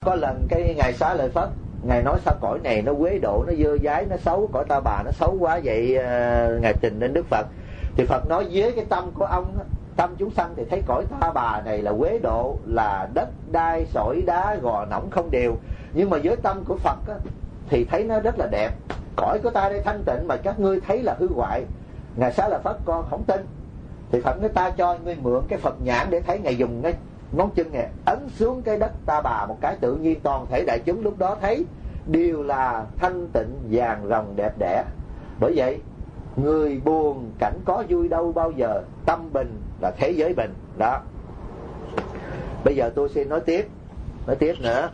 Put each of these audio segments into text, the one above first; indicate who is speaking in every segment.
Speaker 1: Có lần cái Ngài Xá Lợi Phất, Ngài nói sao cõi này nó quế độ, nó dơ dái, nó xấu, cõi Ta Bà nó xấu quá vậy. Ngài trình đến Đức Phật, thì Phật nói với cái tâm của ông, tâm chúng sanh thì thấy cõi Ta Bà này là quế độ, là đất đai sỏi đá gò nỏng không đều. Nhưng mà với tâm của Phật á, thì thấy nó rất là đẹp. Cõi của ta đây thanh tịnh mà các ngươi thấy là hư hoại. Ngài Xá Lợi Phất con không tin. Thì Phật nói ta cho ngươi mượn cái Phật nhãn để thấy. Ngài dùng cái ngón chân này ấn xuống cái đất Ta Bà một cái, tự nhiên toàn thể đại chúng lúc đó thấy đều là thanh tịnh vàng ròng đẹp đẽ. Bởi vậy người buồn cảnh có vui đâu bao giờ, tâm bình là thế giới bình. Đó. Bây giờ tôi xin nói tiếp nữa.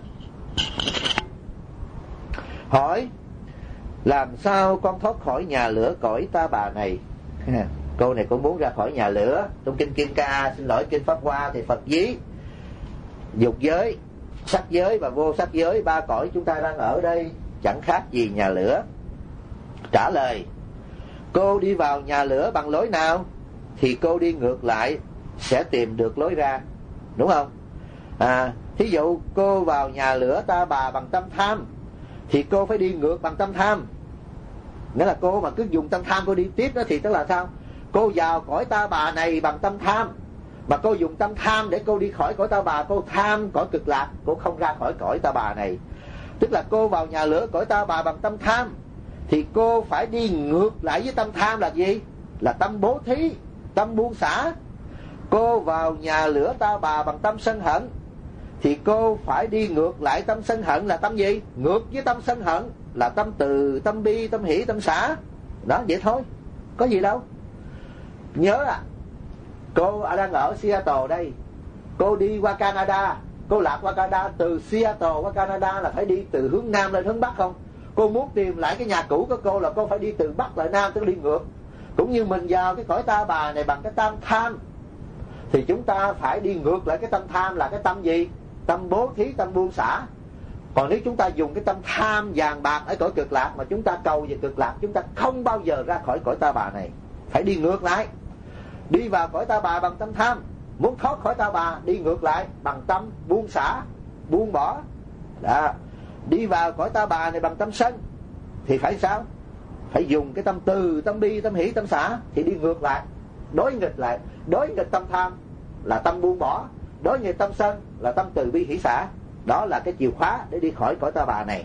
Speaker 1: Hỏi làm sao con thoát khỏi nhà lửa cõi Ta Bà này? Câu này cũng muốn ra khỏi nhà lửa. Trong kinh Kim Ca, xin lỗi, kinh Pháp Hoa thì Phật ví dục giới, sắc giới và vô sắc giới, ba cõi chúng ta đang ở đây chẳng khác gì nhà lửa. Trả lời, cô đi vào nhà lửa bằng lối nào thì cô đi ngược lại sẽ tìm được lối ra, đúng không? Thí dụ cô vào nhà lửa Ta Bà bằng tâm tham thì cô phải đi ngược bằng tâm tham. Nghĩa là cô mà cứ dùng tâm tham cô đi tiếp đó thì tức là sao? Cô vào cõi Ta Bà này bằng tâm tham, mà cô dùng tâm tham để cô đi khỏi cõi Ta Bà. Cô tham cõi cực lạc, cô không ra khỏi cõi Ta Bà này. Tức là cô vào nhà lửa cõi Ta Bà bằng tâm tham thì cô phải đi ngược lại với tâm tham là gì? Là tâm bố thí, tâm buông xả. Cô vào nhà lửa Ta Bà bằng tâm sân hận thì cô phải đi ngược lại tâm sân hận là tâm gì? Ngược với tâm sân hận là tâm từ, tâm bi, tâm hỷ, tâm xả. Đó, vậy thôi, có gì đâu. Nhớ cô đang ở Seattle đây, cô đi qua Canada, cô lạc qua Canada, từ Seattle qua Canada là phải đi từ hướng Nam lên hướng Bắc không? Cô muốn tìm lại cái nhà cũ của cô là cô phải đi từ Bắc lại Nam, tức đi ngược. Cũng như mình vào cái cõi Ta Bà này bằng cái tâm tham thì chúng ta phải đi ngược lại cái tâm tham là cái tâm gì? Tâm bố thí, tâm buông xả. Còn nếu chúng ta dùng cái tâm tham vàng bạc ở cõi cực lạc mà chúng ta cầu về cực lạc, chúng ta không bao giờ ra khỏi cõi Ta Bà này. Phải đi ngược lại. Đi vào cõi Ta Bà bằng tâm tham, muốn thoát khỏi Ta Bà đi ngược lại bằng tâm buông xả, buông bỏ. Đó. Đi vào cõi Ta Bà này bằng tâm sân thì phải sao? Phải dùng cái tâm từ, tâm bi, tâm hỷ, tâm xả thì đi ngược lại, đối nghịch lại. Đối nghịch tâm tham là tâm buông bỏ, đối nghịch tâm sân là tâm từ bi hỷ xả. Đó là cái chìa khóa để đi khỏi cõi Ta Bà này.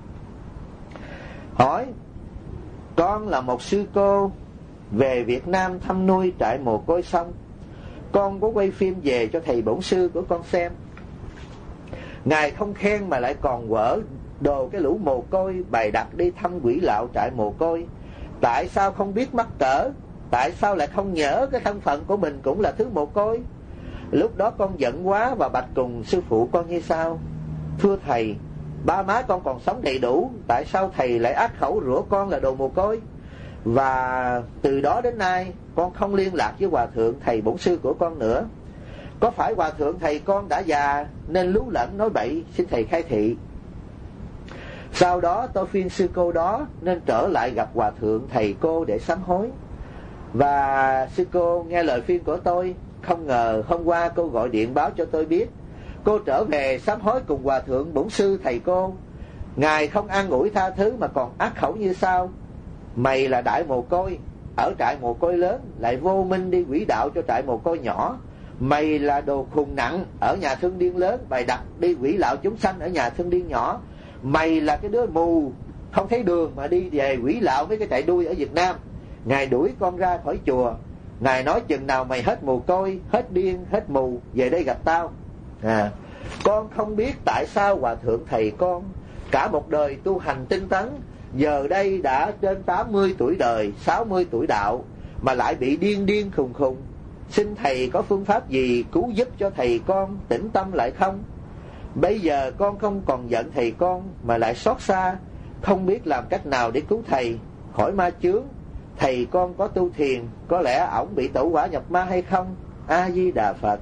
Speaker 1: Hỏi, con là một sư cô về Việt Nam thăm nuôi trại mồ côi xong, con có quay phim về cho thầy bổn sư của con xem. Ngài không khen mà lại còn quở đồ cái lũ mồ côi bày đặt đi thăm quỷ lạo trại mồ côi. Tại sao không biết mắc cỡ? Tại sao lại không nhớ cái thân phận của mình cũng là thứ mồ côi? Lúc đó con giận quá và bạch cùng sư phụ con như sau: thưa thầy, ba má con còn sống đầy đủ, tại sao thầy lại ác khẩu rủa con là đồ mồ côi? Và từ đó đến nay con không liên lạc với hòa thượng thầy bổn sư của con nữa. Có phải hòa thượng thầy con đã già nên lú lẫn nói bậy, xin thầy khai thị. Sau đó tôi khuyên sư cô đó nên trở lại gặp hòa thượng thầy cô để sám hối. Và sư cô nghe lời khuyên của tôi. Không ngờ hôm qua cô gọi điện báo cho tôi biết cô trở về sám hối cùng hòa thượng bổn sư thầy cô. Ngài không an ủi tha thứ mà còn ác khẩu như sau: mày là đại mồ côi ở trại mồ côi lớn, lại vô minh đi quỷ đạo cho trại mồ côi nhỏ. Mày là đồ khùng nặng ở nhà thương điên lớn, bày đặt đi quỷ đạo chúng sanh ở nhà thương điên nhỏ. Mày là cái đứa mù không thấy đường mà đi về quỷ lạo với cái trại đuôi ở Việt Nam. Ngài đuổi con ra khỏi chùa. Ngài nói chừng nào mày hết mồ côi, hết điên, hết mù, về đây gặp tao. Con không biết tại sao hòa thượng thầy con cả một đời tu hành tinh tấn, giờ đây đã trên 80 tuổi đời, 60 tuổi đạo mà lại bị điên điên khùng khùng. Xin thầy có phương pháp gì cứu giúp cho thầy con tĩnh tâm lại không? Bây giờ con không còn giận thầy con mà lại xót xa, không biết làm cách nào để cứu thầy khỏi ma chướng. Thầy con có tu thiền, có lẽ ổng bị tẩu hỏa nhập ma hay không? A Di Đà Phật.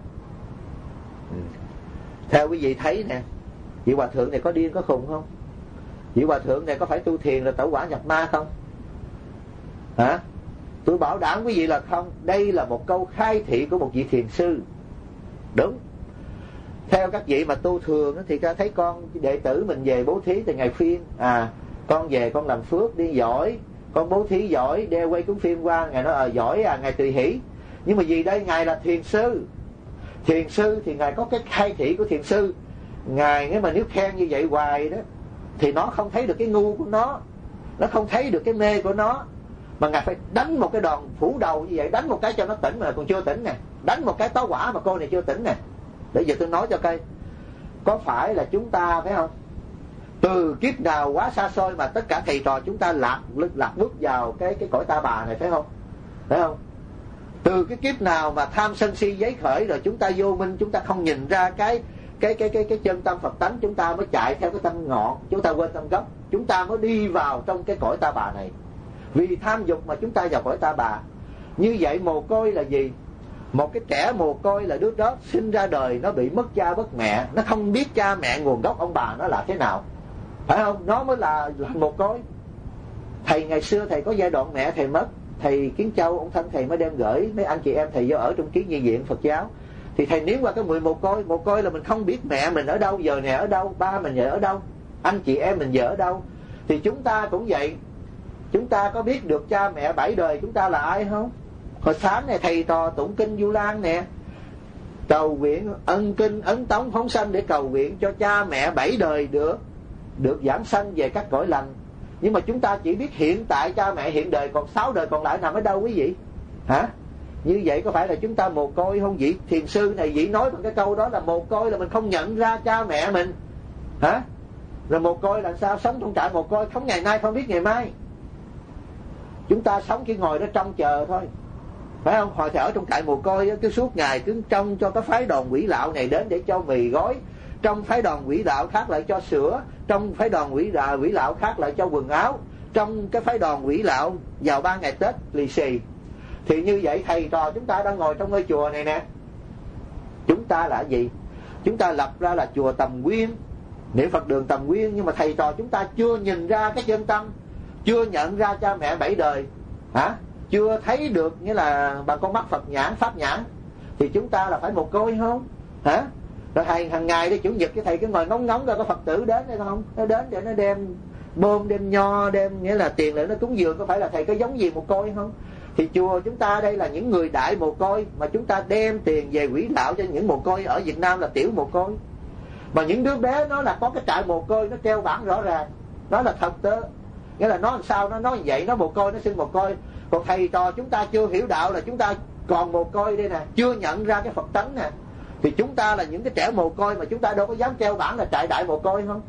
Speaker 1: Theo quý vị thấy nè, vị hòa thượng này có điên có khùng không? Vị hòa thượng này có phải tu thiền là tẩu hỏa nhập ma không? Hả? Tôi bảo đảm quý vị là không. Đây là một câu khai thị của một vị thiền sư. Đúng. Theo các vị mà tu thường thì ta thấy con đệ tử mình về bố thí từ ngày phiên, con về con làm phước đi giỏi, con bố thí giỏi, đeo quay cuốn phim qua, ngài nói giỏi ngài tùy hỷ. Nhưng mà vì đây ngài là thiền sư, thiền sư thì ngài có cái khai thị của thiền sư. Ngài nếu mà nếu khen như vậy hoài đó thì nó không thấy được cái ngu của nó không thấy được cái mê của nó, mà ngài phải đánh một cái đòn phủ đầu như vậy, đánh một cái cho nó tỉnh mà còn chưa tỉnh nè, đánh một cái tá hỏa mà cô này chưa tỉnh nè. Để giờ tôi nói cho cây, có phải là chúng ta phải không, từ kiếp nào quá xa xôi mà tất cả thầy trò chúng ta lạc bước vào cái cõi ta bà này, phải không? Phải không? Từ cái kiếp nào mà tham sân si giấy khởi rồi chúng ta vô minh, chúng ta không nhìn ra cái chân tâm Phật tánh, chúng ta mới chạy theo cái tâm ngọn, chúng ta quên tâm gốc, chúng ta mới đi vào trong cái cõi ta bà này. Vì tham dục mà chúng ta vào cõi ta bà. Như vậy mồ côi là gì? Một cái trẻ mồ côi là đứa đó sinh ra đời nó bị mất cha mất mẹ, nó không biết cha mẹ nguồn gốc ông bà nó là thế nào, phải không? Nó mới là mồ côi. Thầy ngày xưa thầy có giai đoạn mẹ thầy mất, thầy Kiến Châu ông thân thầy mới đem gửi mấy anh chị em thầy vô ở trong Kiến Nhi viện Phật giáo. Thì thầy nếm qua cái mùi mồ côi là mình không biết mẹ mình ở đâu, giờ này ở đâu, ba mình giờ ở đâu, anh chị em mình giờ ở đâu. Thì chúng ta cũng vậy, chúng ta có biết được cha mẹ bảy đời chúng ta là ai không? Hồi sáng này thầy trò tụng kinh Du Lan nè, cầu nguyện ân kinh ấn tống phóng sanh để cầu nguyện cho cha mẹ bảy đời được giảng sanh về các cõi lành. Nhưng mà chúng ta chỉ biết hiện tại cha mẹ hiện đời, còn 6 đời còn lại nằm ở đâu quý vị? Hả? Như vậy có phải là chúng ta mồ côi không vị? Thiền sư này vị nói bằng cái câu đó là mồ côi là mình không nhận ra cha mẹ mình. Hả? Rồi mồ côi là sao? Sống trong trại mồ côi, không ngày nay không biết ngày mai. Chúng ta sống chỉ ngồi đó trông chờ thôi, phải không? Hồi thì ở trong trại mồ côi cứ suốt ngày cứ trông cho cái phái đoàn quỷ lão này đến để cho mì gói, trong phái đoàn quỷ đạo khác lại cho sữa, trong phái đoàn quỷ lão khác lại cho quần áo, trong cái phái đoàn quỷ lão vào 3 ngày Tết lì xì. Thì như vậy thầy trò chúng ta đang ngồi trong ngôi chùa này nè, chúng ta là gì? Chúng ta lập ra là chùa Tầm Nguyên, niệm Phật đường Tầm Nguyên, nhưng mà thầy trò chúng ta chưa nhìn ra cái chân tâm, chưa nhận ra cha mẹ bảy đời, chưa thấy được, nghĩa là bằng con mắt Phật nhãn, pháp nhãn, thì chúng ta là phải mồ côi không? Rồi hàng ngày đi Chủ nhật cái thầy cứ ngồi ngóng ra có Phật tử đến hay không? Nó đến để nó đem bơm, đem nho, đem nghĩa là tiền để nó cúng dường, có phải là thầy có giống gì mồ côi không? Thì chùa chúng ta đây là những người đại mồ côi, mà chúng ta đem tiền về quỹ đạo cho những mồ côi ở Việt Nam là tiểu mồ côi. Mà những đứa bé nó là có cái trại mồ côi, nó treo bảng rõ ràng, nó là thật tớ, nghĩa là nó làm sao nó nói vậy, nó mồ côi, nó sinh mồ côi. Còn thầy trò chúng ta chưa hiểu đạo là chúng ta còn mồ côi đây nè, chưa nhận ra cái Phật tánh nè. Thì chúng ta là những cái trẻ mồ côi mà chúng ta đâu có dám treo bảng là trại đại mồ côi không?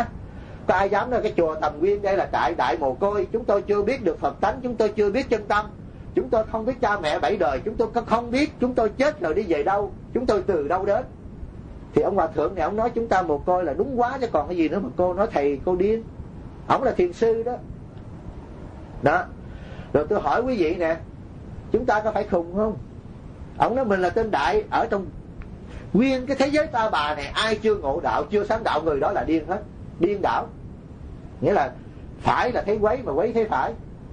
Speaker 1: Có ai dám nói cái chùa Tầm Nguyên đây là trại đại mồ côi? Chúng tôi chưa biết được Phật tánh, chúng tôi chưa biết chân tâm, chúng tôi không biết cha mẹ bảy đời, chúng tôi không biết chúng tôi chết rồi đi về đâu, chúng tôi từ đâu đến. Thì ông hòa thượng này ông nói chúng ta mồ côi là đúng quá chứ còn cái gì nữa mà cô nói thầy cô điên. Ông là thiền sư đó. Rồi tôi hỏi quý vị nè, chúng ta có phải khùng không? Ông nói mình là tên đại, ở trong nguyên cái thế giới ta bà này ai chưa ngộ đạo, chưa sáng đạo, người đó là điên hết, điên đảo. Nghĩa là phải là thấy quấy mà quấy thấy phải.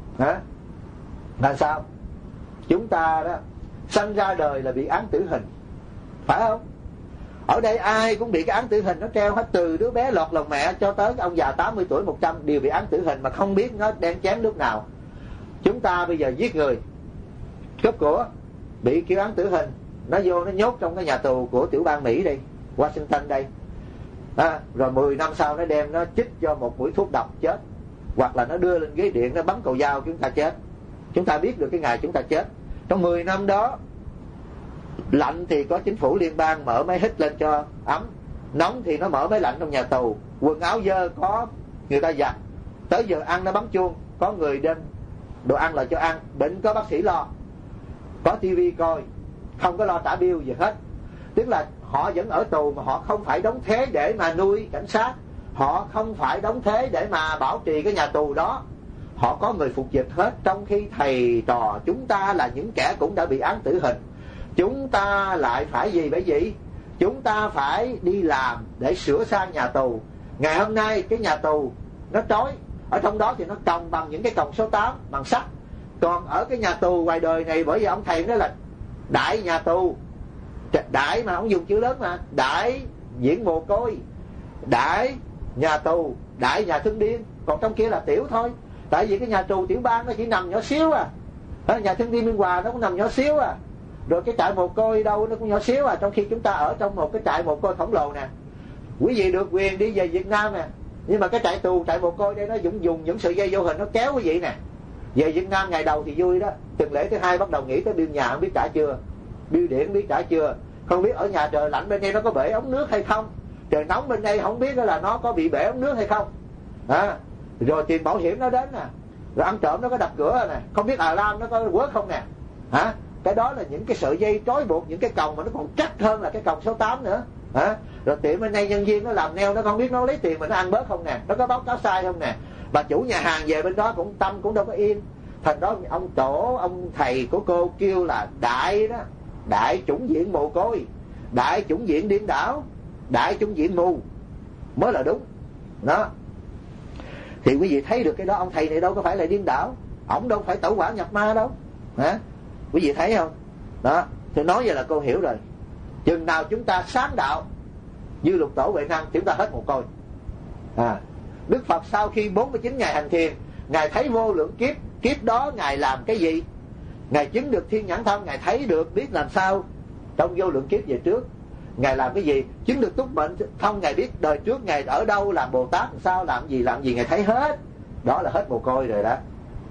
Speaker 1: Là sao? Chúng ta đó sanh ra đời là bị án tử hình, phải không? Ở đây ai cũng bị cái án tử hình nó treo hết, từ đứa bé lọt lòng mẹ cho tới ông già 80 tuổi 100 đều bị án tử hình mà không biết nó đang chém lúc nào. Chúng ta bây giờ giết người, cướp của, bị kêu án tử hình, nó vô nó nhốt trong cái nhà tù của tiểu bang Mỹ đây, Washington đây. Rồi 10 năm sau nó đem nó chích cho một mũi thuốc độc chết, hoặc là nó đưa lên ghế điện nó bắn cầu dao chúng ta chết. Chúng ta biết được cái ngày chúng ta chết. Trong 10 năm đó, lạnh thì có chính phủ liên bang mở máy hít lên cho ấm, nóng thì nó mở máy lạnh trong nhà tù, quần áo dơ có người ta giặt, tới giờ ăn nó bấm chuông, có người đem đồ ăn lại cho ăn, bệnh có bác sĩ lo, có tivi coi, không có lo trả bill gì hết. Tức là họ vẫn ở tù mà họ không phải đóng thuế để mà nuôi cảnh sát, họ không phải đóng thuế để mà bảo trì cái nhà tù đó, họ có người phục dịch hết. Trong khi thầy trò chúng ta là những kẻ cũng đã bị án tử hình, chúng ta lại phải gì bởi vậy? Chúng ta phải đi làm để sửa sang nhà tù. Ngày hôm nay cái nhà tù nó trói, ở trong đó thì nó còng bằng những cái còng số 8 bằng sắt. Còn ở cái nhà tù ngoài đời này, bởi vì ông thầy nói là đại nhà tù Đại mà ông dùng chữ lớn mà, đại viện mồ côi, đại nhà tù, đại nhà thương điên. Còn trong kia là tiểu thôi. Tại vì cái nhà tù tiểu bang nó chỉ nằm nhỏ xíu à, nhà thương điên Biên Hòa nó cũng nằm nhỏ xíu à, rồi cái trại mồ côi đâu nó cũng nhỏ xíu à. Trong khi chúng ta ở trong một cái trại mồ côi khổng lồ nè. Quý vị được quyền đi về Việt Nam nè, nhưng mà cái trại tù, trại mồ côi đây nó dùng những sợi dây vô hình nó kéo quý vị nè. Về Việt Nam ngày đầu thì vui đó, tuần lễ thứ hai bắt đầu nghĩ tới bill nhà không biết trả chưa, bill điện không biết trả chưa, không biết ở nhà trời lạnh bên đây nó có bể ống nước hay không, trời nóng bên đây không biết là nó có bị bể ống nước hay không. Rồi tiền bảo hiểm nó đến nè, rồi ăn trộm nó có đập cửa nè, không biết Lam nó có quớt không nè. Cái đó là những cái sợi dây trói buộc, những cái còng mà nó còn chắc hơn là cái còng số 8 nữa. Rồi tiệm bên đây nhân viên nó làm neo, nó không biết nó lấy tiền mà nó ăn bớt không nè, nó có báo cáo sai không nè. Bà chủ nhà hàng về bên đó cũng tâm cũng đâu có yên. Thành đó ông tổ, ông thầy của cô kêu là đại đó, đại chủng viện mồ côi, đại chủng viện điên đảo, đại chủng viện mù mới là đúng đó. Thì quý vị thấy được cái đó, ông thầy này đâu có phải là điên đảo, ổng đâu phải tẩu hỏa nhập ma đâu. Quý vị thấy không? Đó, thì nói vậy là cô hiểu rồi. Chừng nào chúng ta sáng đạo như Lục Tổ Huệ Năng, chúng ta hết mồ côi. Đức Phật sau khi 49 ngày hành thiền, Ngài thấy vô lượng kiếp, kiếp đó Ngài làm cái gì? Ngài chứng được thiên nhãn thông, Ngài thấy được biết làm sao trong vô lượng kiếp về trước Ngài làm cái gì. Chứng được túc mệnh thông, Ngài biết đời trước Ngài ở đâu làm Bồ Tát làm sao, làm gì Ngài thấy hết. Đó là hết mồ côi rồi đó.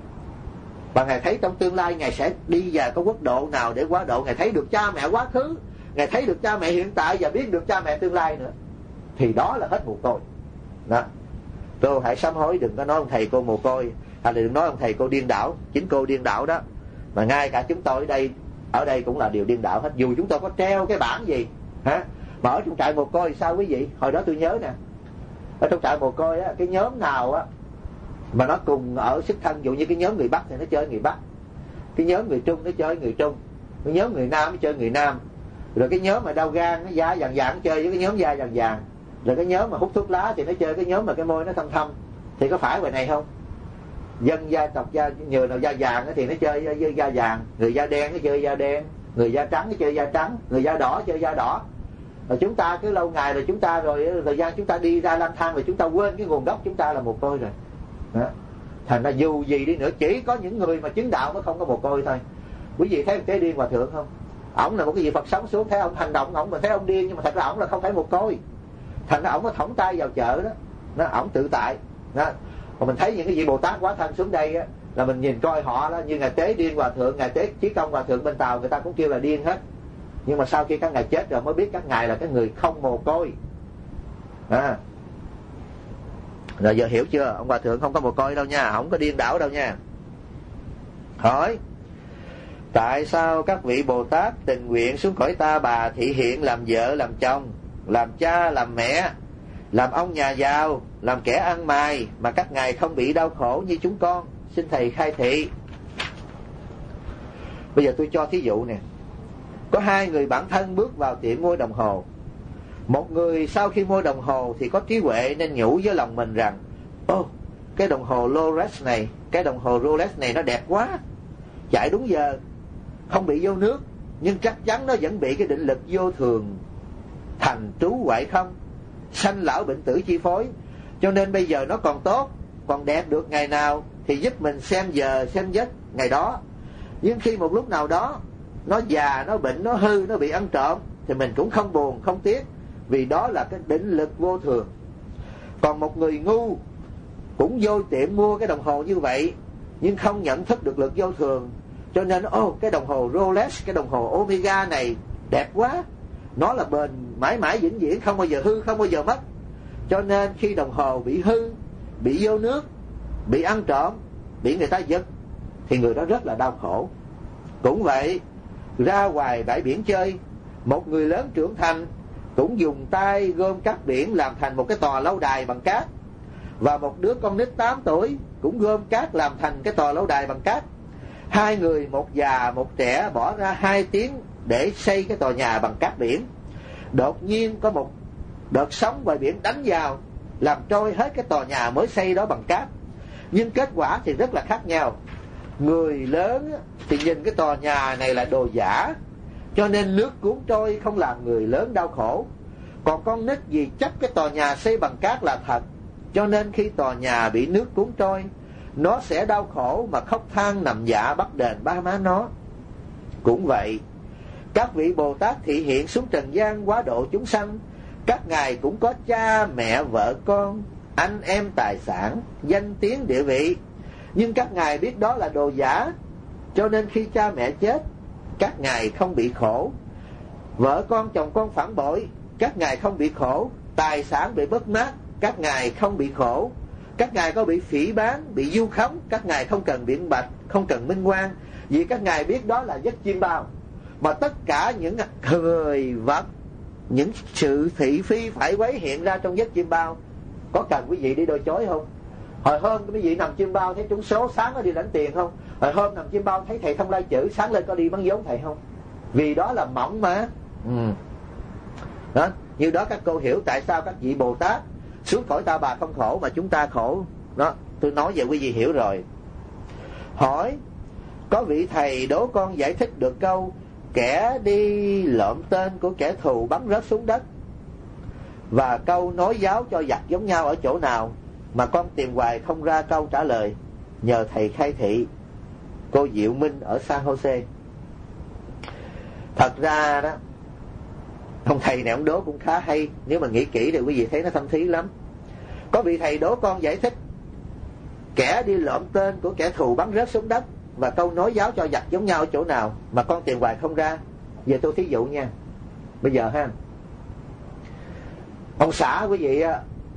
Speaker 1: Và Ngài thấy trong tương lai Ngài sẽ đi vào cái quốc độ nào để quá độ. Ngài thấy được cha mẹ quá khứ, Ngài thấy được cha mẹ hiện tại và biết được cha mẹ tương lai nữa. Thì đó là hết mồ côi đó. Cô hãy sám hối, đừng có nói ông thầy cô mồ côi, hay là đừng nói ông thầy cô điên đảo. Chính cô điên đảo đó. Mà ngay cả chúng tôi ở đây cũng là điều điên đảo hết. Dù chúng tôi có treo cái bảng gì mà ở trong trại mồ côi sao quý vị? Hồi đó tôi nhớ nè, ở trong trại mồ côi á, cái nhóm nào á mà nó cùng ở sức thân, dụ như cái nhóm người Bắc thì nó chơi người Bắc, cái nhóm người Trung nó chơi người Trung, cái nhóm người Nam nó chơi người Nam, rồi cái nhóm mà đau gan nó da vàng vàng nó chơi với cái nhóm da vàng vàng, rồi cái nhóm mà hút thuốc lá thì nó chơi cái nhóm mà cái môi nó thâm thâm. Thì có phải vậy này không? Dân da tộc da nhờ nào da vàng thì nó chơi với da vàng, người da đen nó chơi da đen, người da trắng nó chơi da trắng, người da đỏ chơi da đỏ. Rồi chúng ta cứ lâu ngày rồi chúng ta rồi thời gian chúng ta đi ra lang thang rồi chúng ta quên cái nguồn gốc chúng ta là mồ côi rồi đó. Thành ra dù gì đi nữa chỉ có những người mà chứng đạo mới không có mồ côi thôi. Quý vị thấy Tế Điên Hòa Thượng không? Ổng là một cái vị Phật sống xuống, thấy ông hành động ổng mà thấy ông điên, nhưng mà thật ra ổng là không phải mồ côi. Thành ra ổng có thõng tay vào chợ đó, ổng tự tại đó. Còn mình thấy những cái vị Bồ Tát quá thân xuống đây á, là mình nhìn coi họ đó, như Ngài Tế Điên Hòa Thượng, Ngài Tế Chí Công Hòa Thượng bên Tàu, người ta cũng kêu là điên hết. Nhưng mà sau khi các ngài chết rồi mới biết các ngài là cái người không mồ côi. Rồi giờ hiểu chưa? Ông Hòa Thượng không có mồ côi đâu nha, không có điên đảo đâu nha. Hỏi: tại sao các vị Bồ Tát tình nguyện xuống cõi Ta Bà thị hiện làm vợ làm chồng, làm cha làm mẹ, làm ông nhà giàu, làm kẻ ăn mày, mà các ngài không bị đau khổ như chúng con? Xin thầy khai thị. Bây giờ tôi cho thí dụ nè. Có hai người bạn thân bước vào tiệm mua đồng hồ. Một người sau khi mua đồng hồ thì có trí huệ nên nhủ với lòng mình rằng: cái đồng hồ Rolex này, cái đồng hồ Rolex này nó đẹp quá, chạy đúng giờ, không bị vô nước, nhưng chắc chắn nó vẫn bị cái định lực vô thường thành trú hoại không, sanh lão bệnh tử chi phối. Cho nên bây giờ nó còn tốt, còn đẹp được ngày nào thì giúp mình xem giờ xem giấc ngày đó. Nhưng khi một lúc nào đó nó già, nó bệnh, nó hư, nó bị ăn trộm thì mình cũng không buồn, không tiếc, vì đó là cái định lực vô thường. Còn một người ngu cũng vô tiệm mua cái đồng hồ như vậy, nhưng không nhận thức được lực vô thường, cho nên cái đồng hồ Rolex, cái đồng hồ Omega này đẹp quá, nó là bền mãi mãi vĩnh viễn, không bao giờ hư, không bao giờ mất. Cho nên khi đồng hồ bị hư, bị vô nước, bị ăn trộm, bị người ta giật thì người đó rất là đau khổ. Cũng vậy, ra ngoài bãi biển chơi, một người lớn trưởng thành cũng dùng tay gom cát biển làm thành một cái tòa lâu đài bằng cát, và một đứa con nít 8 tuổi cũng gom cát làm thành cái tòa lâu đài bằng cát. Hai người, một già một trẻ, bỏ ra 2 tiếng để xây cái tòa nhà bằng cát biển. Đột nhiên có một đợt sóng ngoài biển đánh vào, làm trôi hết cái tòa nhà mới xây đó bằng cát. Nhưng kết quả thì rất là khác nhau. Người lớn thì nhìn cái tòa nhà này là đồ giả, cho nên nước cuốn trôi không làm người lớn đau khổ. Còn con nít vì chấp cái tòa nhà xây bằng cát là thật, cho nên khi tòa nhà bị nước cuốn trôi, nó sẽ đau khổ mà khóc than nằm dạ bắt đền ba má nó. Cũng vậy, các vị Bồ Tát thị hiện xuống trần gian hóa độ chúng sanh, các ngài cũng có cha mẹ vợ con, anh em tài sản, danh tiếng địa vị, nhưng các ngài biết đó là đồ giả, cho nên khi cha mẹ chết, các ngài không bị khổ. Vợ con chồng con phản bội, các ngài không bị khổ. Tài sản bị mất mát, các ngài không bị khổ. Các ngài có bị phỉ báng, bị vu khống, các ngài không cần biện bạch, không cần minh oan, vì các ngài biết đó là giấc chiêm bao. Mà tất cả những người vật, những sự thị phi phải quấy hiện ra trong giấc chiêm bao, có cần quý vị đi đôi chối không? Hồi hôm quý vị nằm chiêm bao thấy trúng số, sáng có đi lãnh tiền không? Hồi hôm nằm chiêm bao thấy thầy Thông Lai chữ, sáng lên có đi bán vốn thầy không? Vì đó là mỏng mà. Đó, như đó các cô hiểu tại sao các vị Bồ Tát xuống cõi Ta Bà không khổ mà chúng ta khổ. Đó, tôi nói vậy quý vị hiểu rồi. Hỏi, có vị thầy đố con giải thích được câu kẻ đi lượm tên của kẻ thù bắn rớt xuống đất, và câu nói giáo cho giặc giống nhau ở chỗ nào, mà con tìm hoài không ra câu trả lời, nhờ thầy khai thị. Cô Diệu Minh ở San Jose. Thật ra đó, ông thầy này ông đố cũng khá hay, nếu mà nghĩ kỹ thì quý vị thấy nó thâm thúy lắm. Có vị thầy đố con giải thích kẻ đi lượm tên của kẻ thù bắn rớt xuống đất, và câu nói giáo cho giặc giống nhau ở chỗ nào, mà con tìm hoài không ra. Giờ tôi thí dụ nha. Bây giờ ha, ông xã quý vị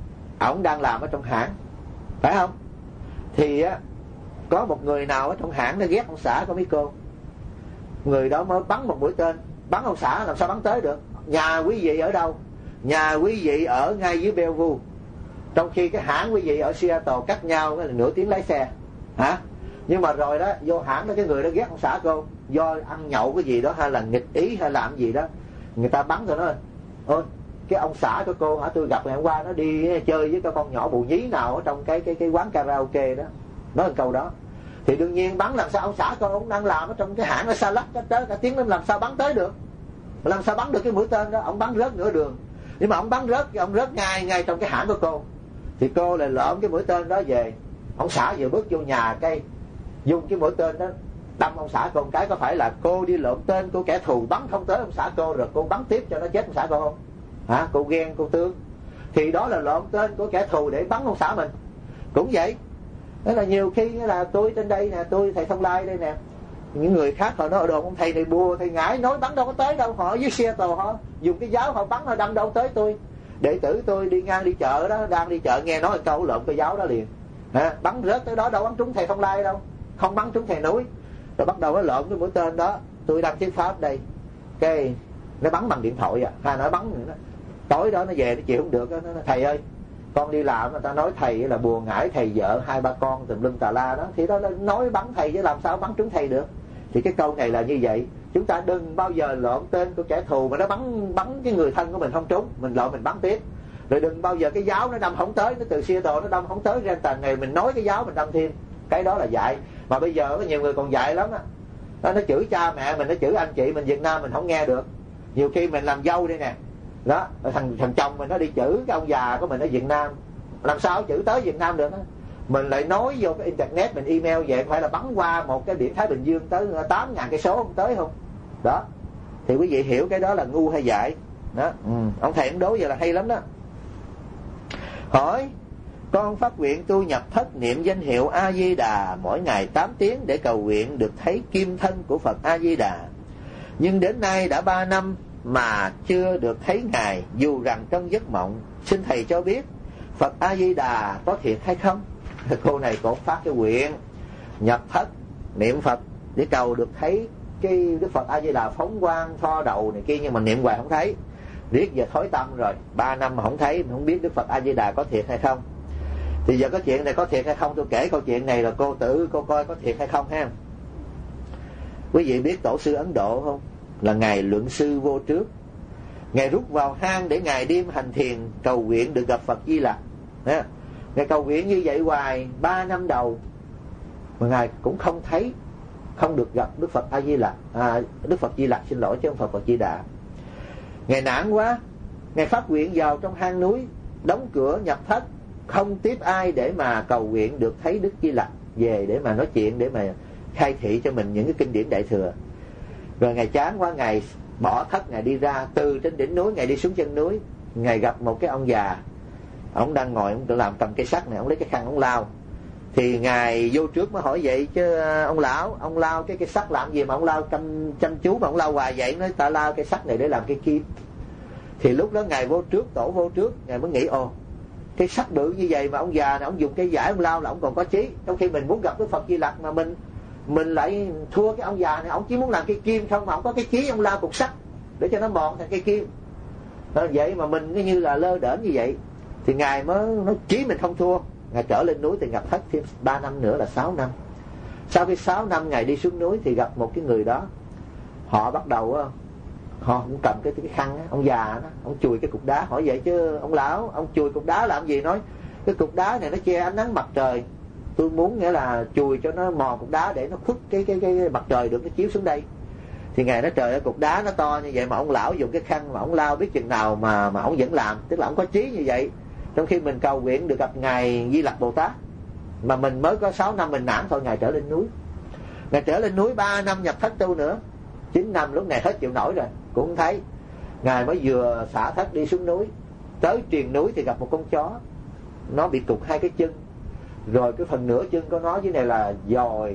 Speaker 1: ổng đang làm ở trong hãng, phải không? Thì có một người nào ở trong hãng nó ghét ông xã của mấy cô, người đó mới bắn một mũi tên, bắn ông xã làm sao bắn tới được. Nhà quý vị ở đâu? Nhà quý vị ở ngay dưới Bellevue, trong khi cái hãng quý vị ở Seattle, cách nhau là nửa tiếng lái xe hả? Nhưng mà rồi đó, vô hãng đó cái người đó ghét ông xã cô, do ăn nhậu cái gì đó hay là nghịch ý hay làm gì đó, người ta bắn rồi. Nó ôi, cái ông xã của cô hả, tôi gặp ngày hôm qua nó đi chơi với cái con nhỏ bù nhí nào ở trong cái quán karaoke đó, nói một câu đó. Thì đương nhiên bắn làm sao, ông xã cô ông đang làm ở trong cái hãng ở xa lắc cả tiếng nên làm sao bắn tới được, làm sao bắn được cái mũi tên đó. Ông bắn rớt nửa đường, nhưng mà ông bắn rớt, ông rớt ngay trong cái hãng của cô. Thì cô lại lượm cái mũi tên đó về. Ông xã vừa bước vô nhà cái dùng cái mũi tên đó đâm ông xã cô một cái. Có phải là cô đi lượm tên của kẻ thù bắn không tới ông xã cô, rồi cô bắn tiếp cho nó chết ông xã cô không hả? Cô ghen, cô tương. Thì đó là lượm tên của kẻ thù để bắn ông xã mình. Cũng vậy, đó là nhiều khi là tôi trên đây nè, tôi thầy Thông Lai đây nè, những người khác họ nói đồn ông thầy này bùa, thầy ngải, nói bắn đâu có tới đâu. Họ ở dưới Seattle họ dùng cái giáo họ bắn, họ đâm đâu tới tôi. Đệ tử tôi đi ngang đi chợ đó, đang đi chợ nghe nói câu lượm cái giáo đó liền bắn rớt tới đó, đâu bắn trúng thầy Thông Lai đâu, không bắn trúng thầy núi. Rồi bắt đầu nó lượm cái mũi tên đó. Tôi đăng chiếc pháp đây, cái nó bắn bằng điện thoại hay nó bắn nữa. Tối đó nó về nó chịu không được, nó nói, thầy ơi con đi làm người ta nói thầy là bùa ngải thầy vợ 2-3 con tùm lum tà la đó. Thì đó nói bắn thầy chứ làm sao bắn trúng thầy được. Thì cái câu này là như vậy, chúng ta đừng bao giờ lượm tên của kẻ thù mà nó bắn cái người thân của mình không trúng, mình lượm mình bắn tiếp. Rồi đừng bao giờ cái giáo nó đâm không tới, nó từ Seattle nó đâm không tới ra tầng này mình nói cái giáo mình đâm thêm. Cái đó là dạy. Mà bây giờ có nhiều người còn dạy lắm nó chửi cha mẹ mình, nó chửi anh chị mình Việt Nam mình không nghe được. Nhiều khi mình làm dâu đây nè đó, thằng chồng mình nó đi chửi cái ông già của mình ở Việt Nam, làm sao chửi tới Việt Nam được đó. Mình lại nói vô cái internet, mình email về, phải là bắn qua một cái biển Thái Bình Dương tới 8.000 cây số không tới không đó. Thì quý vị hiểu cái đó là ngu hay dại đó. Ông thầy ông đố giờ là hay lắm đó. Hỏi, con phát nguyện tu nhập thất niệm danh hiệu A Di Đà mỗi ngày 8 tiếng để cầu nguyện được thấy kim thân của Phật A Di Đà, nhưng đến nay đã 3 năm mà chưa được thấy ngài, dù rằng trong giấc mộng. Xin thầy cho biết Phật A Di Đà có thiệt hay không? Cô này cổ phát cái nguyện nhập thất niệm Phật để cầu được thấy cái Đức Phật A Di Đà phóng quang tho đầu này kia, nhưng mà niệm hoài không thấy, riết giờ thối tâm rồi, 3 năm mà không thấy, không biết Đức Phật A Di Đà có thiệt hay không. Thì giờ có chuyện này có thiệt hay không, tôi kể câu chuyện này là cô tự cô coi có thiệt hay không ha. Quý vị biết tổ sư Ấn Độ không? Là ngài Luận Sư Vô Trước. Ngài rút vào hang để ngài đêm hành thiền cầu nguyện được gặp Phật Di Lặc. Ngài cầu nguyện như vậy hoài 3 năm đầu mà ngài cũng không thấy không được gặp Đức Phật A Di Lặc, Đức Phật Di Lặc xin lỗi chứ không phải Phật Di Đà. Ngài nản quá, ngài phát nguyện vào trong hang núi, đóng cửa nhập thất, không tiếp ai để mà cầu nguyện được thấy Đức Di Lặc về để mà nói chuyện, để mà khai thị cho mình những cái kinh điển Đại Thừa. Rồi ngài chán quá, ngài bỏ thất, ngài đi ra từ trên đỉnh núi, ngài đi xuống chân núi, ngài gặp một cái ông già, ông đang ngồi, ông tự làm cầm cây sắt này, ông lấy cái khăn ông lao. Thì ngài vô trước mới hỏi vậy chứ ông lão, ông lao cái sắt làm gì mà ông lao chăm chú mà ông lao hoài vậy? Nói ta lao cây sắt này để làm cây kim. Thì lúc đó ngài vô trước, tổ vô trước, ngài mới nghĩ ồ, cái sắt bự như vậy mà ông già này ông dùng cây giải ông lao là ông còn có chí. Trong khi mình muốn gặp Đức Phật Di Lặc mà mình lại thua cái ông già này, ông chỉ muốn làm cây kim không mà ông có cái chí ông lao cục sắt để cho nó mòn thành cây kim. Vậy mà mình như là lơ đễnh như vậy. Thì ngài mới nói chí mình không thua. Ngài trở lên núi thì gặp thất thêm 3 năm nữa là 6 năm. Sau khi 6 năm ngài đi xuống núi thì gặp một cái người đó. Họ bắt đầu họ cũng cầm cái khăn á, ông già đó, ông chùi cái cục đá. Hỏi vậy chứ ông lão, ông chùi cục đá làm gì? Nói cái cục đá này nó che ánh nắng mặt trời, tôi muốn nghĩa là chùi cho nó mòn cục đá để nó khuất cái mặt trời được nó chiếu xuống đây. Thì ngài nói trời ơi, cục đá nó to như vậy mà ông lão dùng cái khăn mà ông lao biết chừng nào mà ông vẫn làm. Tức là ông có chí như vậy. Trong khi mình cầu nguyện được gặp ngài Di Lặc Bồ Tát mà mình mới có 6 năm mình nản thôi. Ngài trở lên núi, ngài trở lên núi 3 năm nhập thất tu nữa, 9 năm lúc này hết chịu nổi rồi cũng không thấy. Ngài mới vừa xả thất đi xuống núi, tới triền núi thì gặp một con chó, nó bị cụt 2 cái chân, rồi cái phần nửa chân của nó dưới này là dòi,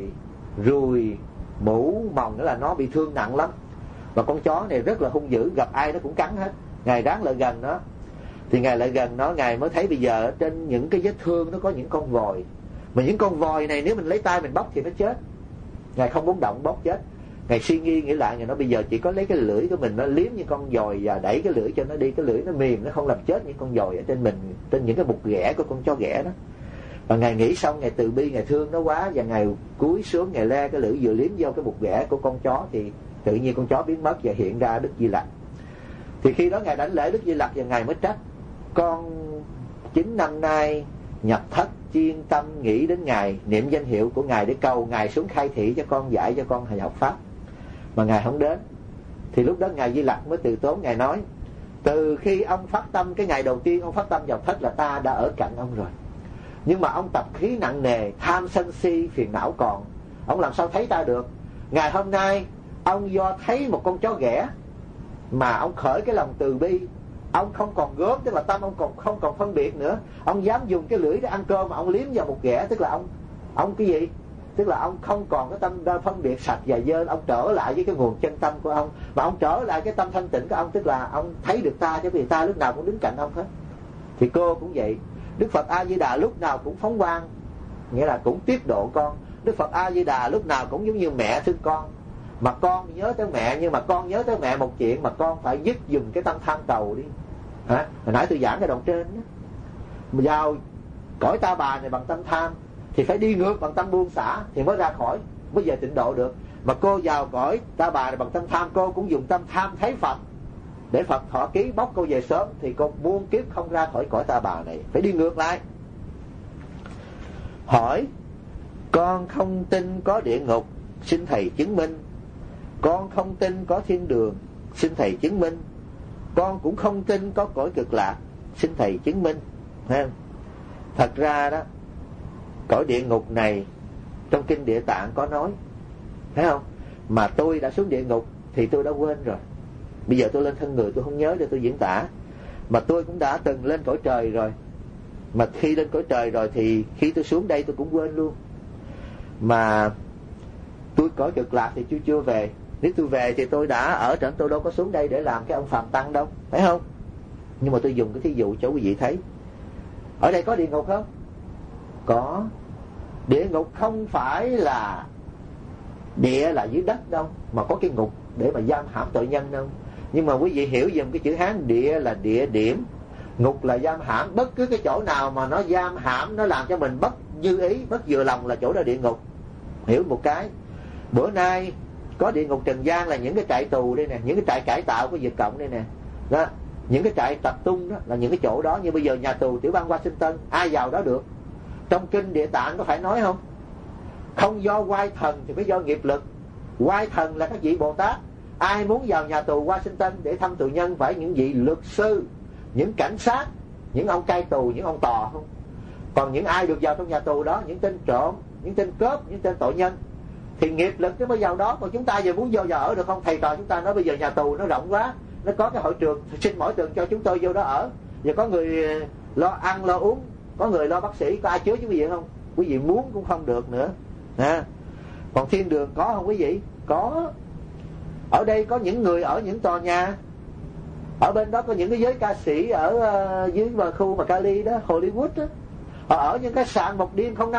Speaker 1: ruồi, mũ, mòng, nữa là nó bị thương nặng lắm. Và con chó này rất là hung dữ, gặp ai nó cũng cắn hết. Ngài ráng lại gần nó, thì ngài lại gần nó, ngài mới thấy bây giờ ở trên những cái vết thương nó có những con vòi, mà những con vòi này nếu mình lấy tay mình bóc thì nó chết. Ngài không muốn động, bóc chết. Ngài suy nghĩ lại, ngài nói bây giờ chỉ có lấy cái lưỡi của mình nó liếm những con vòi và đẩy cái lưỡi cho nó đi, cái lưỡi nó mềm, nó không làm chết những con vòi ở trên mình, trên những cái bụt ghẻ của con chó ghẻ đó. Và ngài nghĩ xong, ngài từ bi, ngài thương nó quá, và ngài cúi xuống, ngài le cái lưỡi vừa liếm vô cái bụt ghẻ của con chó thì tự nhiên con chó biến mất và hiện ra Đức Di Lặc. Thì khi đó ngài đảnh lễ Đức Di Lặc và ngài mới trách: con 9 năm nay nhập thất chuyên tâm nghĩ đến ngài, niệm danh hiệu của ngài để cầu ngài xuống khai thị cho con, dạy cho con học pháp, mà ngài không đến. Thì lúc đó ngài Di Lặc mới từ tốn, ngài nói: từ khi ông phát tâm, cái ngày đầu tiên ông phát tâm vào thất là ta đã ở cạnh ông rồi, nhưng mà ông tập khí nặng nề, tham sân si phiền não còn, ông làm sao thấy ta được. Ngày hôm nay ông do thấy một con chó ghẻ mà ông khởi cái lòng từ bi, ông không còn gớm, tức là tâm ông còn không còn phân biệt nữa. Ông dám dùng cái lưỡi để ăn cơm mà ông liếm vào một ghẻ, tức là ông cái gì? Tức là ông không còn cái tâm phân biệt sạch và dơ, ông trở lại với cái nguồn chân tâm của ông, và ông trở lại cái tâm thanh tịnh của ông, tức là ông thấy được ta, chứ vì ta lúc nào cũng đứng cạnh ông hết. Thì cô cũng vậy, Đức Phật A Di Đà lúc nào cũng phóng quang, nghĩa là cũng tiếp độ con. Đức Phật A Di Đà lúc nào cũng giống như mẹ thương con, mà con nhớ tới mẹ, nhưng mà con nhớ tới mẹ một chuyện, mà con phải dứt dùm cái tâm tham cầu đi. Hồi nãy tôi giảng cái đoạn trên đó, vào cõi ta bà này bằng tâm tham thì phải đi ngược bằng tâm buông xả thì mới ra khỏi, mới về tịnh độ được. Mà cô vào cõi ta bà này bằng tâm tham, cô cũng dùng tâm tham thấy Phật để Phật thọ ký bóc cô về sớm, thì cô muôn kiếp không ra khỏi cõi ta bà này, phải đi ngược lại. Hỏi: con không tin có địa ngục, xin thầy chứng minh. Con không tin có thiên đường, xin thầy chứng minh. Con cũng không tin có cõi cực lạc, xin thầy chứng minh. Thấy không? Thật ra đó, cõi địa ngục này trong kinh Địa Tạng có nói, thấy không? Mà tôi đã xuống địa ngục thì tôi đã quên rồi. Bây giờ tôi lên thân người tôi không nhớ để tôi diễn tả. Mà tôi cũng đã từng lên cõi trời rồi, mà khi lên cõi trời rồi thì khi tôi xuống đây tôi cũng quên luôn. Mà tôi cõi cực lạc thì chưa về. Nếu tôi về thì tôi đã ở trển, tôi đâu có xuống đây để làm cái ông phàm tăng đâu, phải không? Nhưng mà tôi dùng cái thí dụ cho quý vị thấy. Ở đây có địa ngục không? Có. Địa ngục không phải là địa là dưới đất đâu, mà có cái ngục để mà giam hãm tội nhân đâu. Nhưng mà quý vị hiểu dùm cái chữ Hán, địa là địa điểm, ngục là giam hãm. Bất cứ cái chỗ nào mà nó giam hãm, nó làm cho mình bất như ý, bất vừa lòng là chỗ đó địa ngục. Hiểu một cái. Bữa nay có địa ngục trần gian là những cái trại tù đây nè, những cái trại cải tạo của Việt Cộng đây nè đó, những cái trại tập trung đó là những cái chỗ đó. Như bây giờ nhà tù tiểu bang Washington, ai vào đó được? Trong kinh Địa Tạng có phải nói không? Không do oai thần thì phải do nghiệp lực. Oai thần là các vị Bồ Tát. Ai muốn vào nhà tù Washington để thăm tù nhân phải những vị luật sư, những cảnh sát, những ông cai tù, những ông tò không? Còn những ai được vào trong nhà tù đó, những tên trộm, những tên cướp, những tên tội nhân, thì nghiệp lực nó mới vào đó. Còn chúng ta giờ muốn vô ở được không? Thầy trò chúng ta nói bây giờ nhà tù nó rộng quá, nó có cái hội trường, xin mỗi tuần cho chúng tôi vô đó ở. Giờ có người lo ăn lo uống, có người lo bác sĩ, có ai chứa chứ quý vị không? Quý vị muốn cũng không được nữa. Còn thiên đường có không quý vị? Có. Ở đây có những người ở những tòa nhà, ở bên đó có những cái giới ca sĩ ở dưới khu mà Cali đó, Hollywood đó, họ ở những cái sàn một đêm không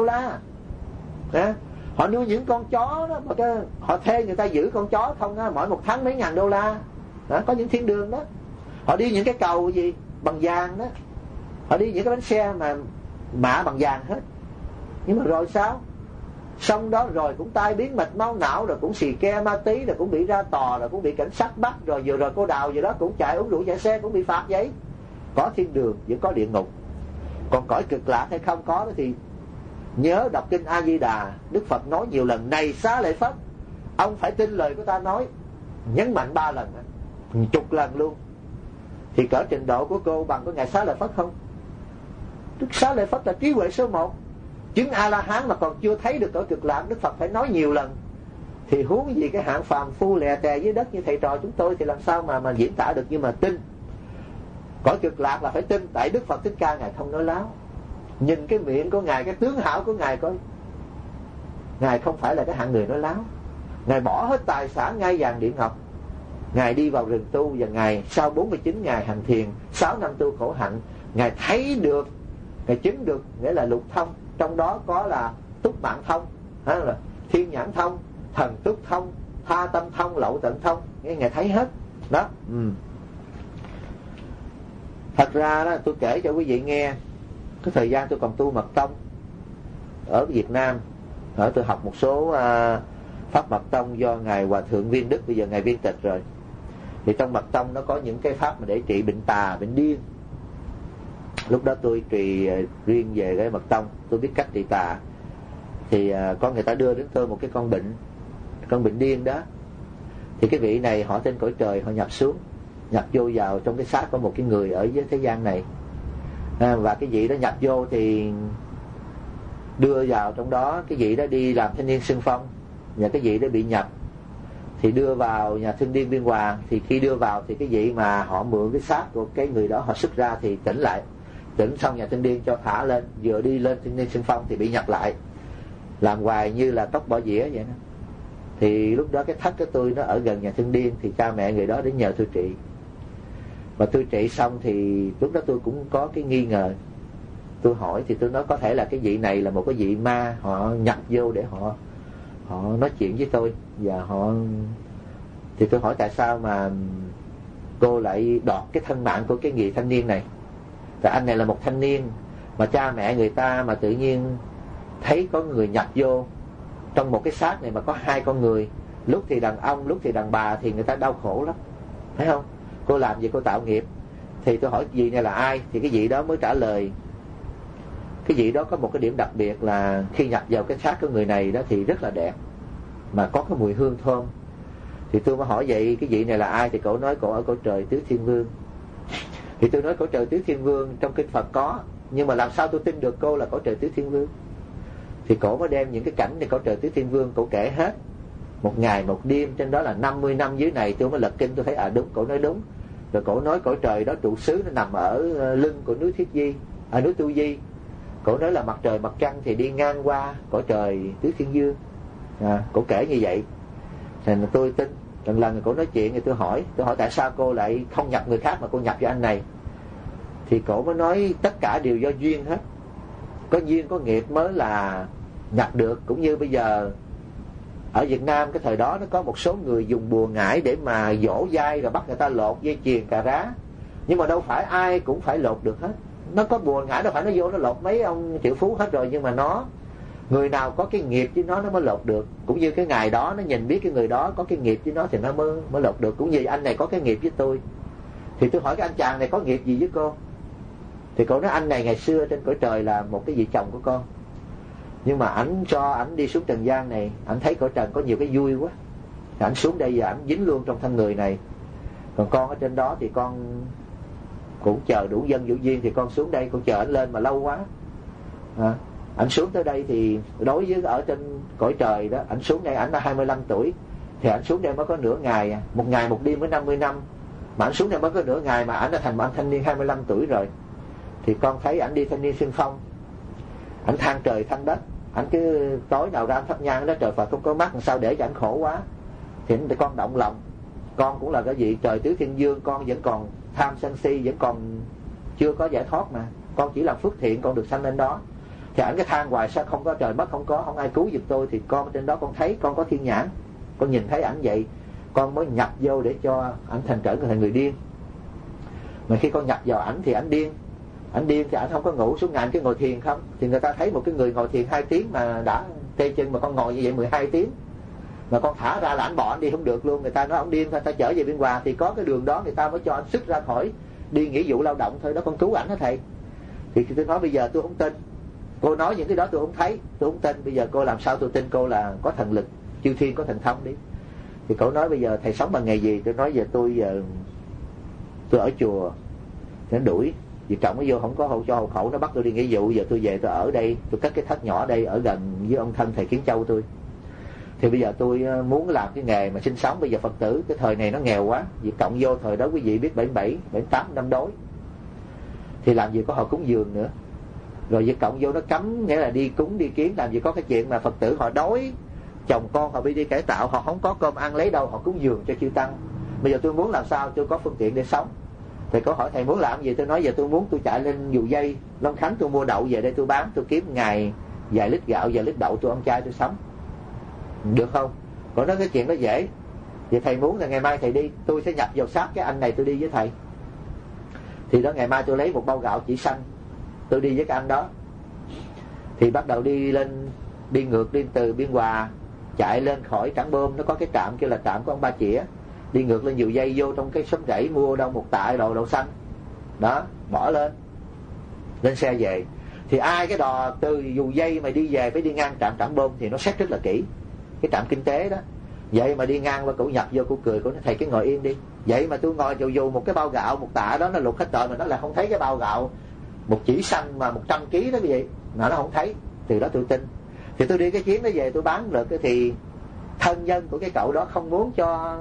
Speaker 1: $50,000. Họ nuôi những con chó đó, mà họ thuê người ta giữ con chó không á, mỗi một tháng mấy ngàn đô la. Có những thiên đường đó. Họ đi những cái cầu gì bằng vàng đó, họ đi những cái bánh xe mà mạ bằng vàng hết. Nhưng mà rồi sao? Xong đó rồi cũng tai biến mạch máu não, rồi cũng xì ke ma tí, rồi cũng bị ra tòa, rồi cũng bị cảnh sát bắt, rồi vừa rồi cô Đào gì đó cũng chạy uống rượu chạy xe cũng bị phạt vậy. Có thiên đường vẫn có địa ngục. Còn cõi cực lạc hay không có đó thì nhớ đọc kinh A Di Đà, Đức Phật nói nhiều lần: này Xá Lợi Phất, ông phải tin lời của ta nói. Nhấn mạnh 3 lần, 10 lần luôn. Thì cỡ trình độ của cô bằng của ngài Xá Lợi Phất không? Đức Xá Lợi Phất là trí huệ số 1, chứng A-la-hán mà còn chưa thấy được cõi cực lạc. Đức Phật phải nói nhiều lần. Thì huống gì cái hạng phàm phu lè tè dưới đất như thầy trò chúng tôi thì làm sao mà diễn tả được. Nhưng mà tin cõi cực lạc là phải tin. Tại Đức Phật Thích Ca ngài không nói láo. Nhìn cái miệng của ngài, cái tướng hảo của ngài coi, ngài không phải là cái hạng người nói láo. Ngài bỏ hết tài sản ngai vàng điện ngọc, ngài đi vào rừng tu. Và ngài sau 49 ngày hành thiền, 6 năm tu khổ hạnh, ngài thấy được, ngài chứng được, nghĩa là lục thông. Trong đó có là túc mạng thông, là thiên nhãn thông, thần túc thông, tha tâm thông, lậu tận thông. Ngài thấy hết đó. Thật ra đó, tôi kể cho quý vị nghe, cái thời gian tôi còn tu mật tông ở Việt Nam, tôi học một số pháp mật tông do ngài Hòa Thượng Viên Đức, bây giờ ngài viên tịch rồi. Thì trong mật tông nó có những cái pháp mà để trị bệnh tà, bệnh điên. Lúc đó tôi trì riêng về cái mật tông, tôi biết cách trị tà. Thì con người ta đưa đến tôi một cái con bệnh điên đó. Thì cái vị này họ trên cõi trời, họ nhập xuống, nhập vô vào trong cái xác của một cái người ở dưới thế gian này. Và cái vị đó nhập vô thì đưa vào trong đó, cái vị đó đi làm thanh niên xung phong, và cái vị đó bị nhập thì đưa vào nhà thương điên Biên Hòa. Thì khi đưa vào thì cái vị mà họ mượn cái xác của cái người đó, họ xuất ra thì tỉnh lại. Tỉnh xong nhà thương điên cho thả lên, vừa đi lên thanh niên xung phong thì bị nhập lại, làm hoài như là tóc bỏ dĩa vậy đó. Thì lúc đó cái thất của tôi nó ở gần nhà thương điên, thì cha mẹ người đó đến nhờ tôi trị. Và tôi trị xong thì lúc đó tôi cũng có cái nghi ngờ. Tôi hỏi thì tôi nói có thể là cái vị này là một cái vị ma, họ nhập vô để họ nói chuyện với tôi. Và thì tôi hỏi tại sao mà cô lại đoạt cái thân mạng của cái người thanh niên này. Tại anh này là một thanh niên mà cha mẹ người ta mà tự nhiên thấy có người nhập vô trong một cái xác này mà có 2 con người, lúc thì đàn ông lúc thì đàn bà, thì người ta đau khổ lắm, thấy không? Cô làm gì cô tạo nghiệp. Thì tôi hỏi vị này là ai, thì cái vị đó mới trả lời cái vị đó có một cái điểm đặc biệt là khi nhập vào cái xác của người này đó thì rất là đẹp, mà có cái mùi hương thơm. Thì tôi mới hỏi vậy cái vị này là ai, thì cậu nói cậu ở cõi trời Tứ Thiên Vương. Thì tôi nói cõi trời Tứ Thiên Vương trong kinh Phật có, nhưng mà làm sao tôi tin được cô là cõi trời Tứ Thiên Vương. Thì cổ mới đem những cái cảnh này cõi trời Tứ Thiên Vương, cổ kể hết, một ngày một đêm, trên đó là 50 năm dưới này. Tôi mới lật kinh, tôi thấy đúng, cổ nói đúng. Rồi cổ nói cõi trời đó trụ xứ nó nằm ở lưng của núi Thiết Di, núi Tu Di. Cổ nói là mặt trời mặt trăng thì đi ngang qua cõi trời Tứ Thiên Vương. Cổ kể như vậy. Thì tôi tin. Lần lần cổ nói chuyện thì tôi hỏi tại sao cô lại không nhập người khác mà cô nhập cho anh này. Thì cổ mới nói tất cả đều do duyên hết. Có duyên có nghiệp mới là nhập được. Cũng như bây giờ ở Việt Nam cái thời đó nó có một số người dùng bùa ngải để mà dỗ dai rồi bắt người ta lột dây chuyền cà rá. Nhưng mà đâu phải ai cũng phải lột được hết. Nó có bùa ngải đâu phải nó vô nó lột mấy ông triệu phú hết rồi. Nhưng mà người nào có cái nghiệp với nó mới lột được. Cũng như cái ngày đó nó nhìn biết cái người đó có cái nghiệp với nó thì nó mới lột được. Cũng như anh này có cái nghiệp với tôi. Thì tôi hỏi cái anh chàng này có nghiệp gì với cô. Thì cậu nói anh này ngày xưa trên cõi trời là một cái vị chồng của con. Nhưng mà ảnh cho ảnh đi xuống trần gian này, ảnh thấy cõi trần có nhiều cái vui quá, ảnh xuống đây và ảnh dính luôn trong thân người này. Còn con ở trên đó thì con cũng chờ đủ dân đủ duyên thì con xuống đây, con chờ ảnh lên mà lâu quá. Ảnh xuống tới đây thì đối với ở trên cõi trời đó, ảnh xuống đây ảnh là 25 tuổi thì ảnh xuống đây mới có nửa ngày, một ngày một đêm mới 50 năm, mà ảnh xuống đây mới có nửa ngày mà ảnh đã thành một anh thanh niên 25 tuổi rồi. Thì con thấy ảnh đi thanh niên xuyên phong, ảnh than trời than đất, ảnh cứ tối nào ra ảnh thắp nhang đó, trời Phật không có mắt làm sao để cho ảnh khổ quá. Thì con động lòng, con cũng là cái gì trời tứ thiên dương, con vẫn còn tham sân si, vẫn còn chưa có giải thoát mà, con chỉ làm phước thiện con được sanh lên đó. Thì ảnh cái than hoài sao không có trời mất, không ai cứu giùm tôi. Thì con trên đó con thấy, con có thiên nhãn, con nhìn thấy ảnh vậy, con mới nhập vô để cho ảnh thành trở thành người điên. Mà khi con nhập vào ảnh thì ảnh điên thì ảnh không có ngủ, xuống ngày cứ ngồi thiền không. Thì người ta thấy một cái người ngồi thiền 2 tiếng mà đã tê chân, mà con ngồi như vậy 12 tiếng mà con thả ra là ảnh bỏ, ảnh đi không được luôn. Người ta nói ông điên thôi, ta trở về Biên Hòa thì có cái đường đó người ta mới cho anh xuất ra khỏi đi nghĩa vụ lao động thôi đó, con cứu ảnh đó thầy. Thì tôi nói bây giờ tôi không tin, cô nói những cái đó tôi không thấy, tôi không tin, bây giờ cô làm sao tôi tin cô là có thần lực, chư thiên có thần thông đi. Thì cậu nói bây giờ thầy sống bằng nghề gì? Tôi nói giờ tôi ở chùa. Nó đuổi vì trọng nó vô không có hộ cho hộ khẩu, nó bắt tôi đi nghĩa vụ. Giờ tôi về tôi ở đây, tôi cất cái thất nhỏ ở đây ở gần với ông thân thầy Kiến Châu tôi. Thì bây giờ tôi muốn làm cái nghề mà sinh sống. Bây giờ Phật tử cái thời này nó nghèo quá, vì cộng vô thời đó quý vị biết 77, 78 năm đói, thì làm gì có họ cúng dường nữa. Rồi việc cộng vô nó cấm, nghĩa là đi cúng đi kiến, làm gì có cái chuyện mà Phật tử họ đói, chồng con họ đi cải tạo, họ không có cơm ăn lấy đâu, họ cúng dường cho chư tăng. Bây giờ tôi muốn làm sao tôi có phương tiện để sống. Thầy có hỏi thầy muốn làm gì, tôi nói giờ tôi muốn tôi chạy lên Dù Dây, Long Khánh, tôi mua đậu về đây tôi bán, tôi kiếm ngày vài lít gạo vài lít đậu tôi ăn chay tôi sống, được không? Còn nói cái chuyện đó dễ. Vậy thầy muốn là ngày mai thầy đi, tôi sẽ nhập vào sát cái anh này, tôi đi với thầy. Thì đó ngày mai tôi lấy một bao gạo chỉ xanh, tôi đi với cái anh đó. Thì bắt đầu đi lên, đi ngược đi từ Biên Hòa chạy lên khỏi Trảng Bom, nó có cái trạm kêu là trạm của ông Ba Chĩa, đi ngược lên Dù Dây vô trong cái xóm rẫy mua đâu một tạ đậu xanh đó, bỏ lên xe về. Thì ai cái đò từ Dù Dây mà đi về phải đi ngang trạm Trảng Bom thì nó xét rất là kỹ, cái trạm kinh tế đó. Vậy mà đi ngang qua cậu nhập vô, cậu cười, cậu nói thầy cứ ngồi yên đi. Vậy mà tôi ngồi dù một cái bao gạo một tạ đó nó lục hết trời, mà nó là không thấy cái bao gạo một chỉ xanh mà 100 kg đó vậy mà nó không thấy. Từ đó tôi tin. Thì tôi đi cái chuyến đó về tôi bán được thì thân nhân của cái cậu đó không muốn cho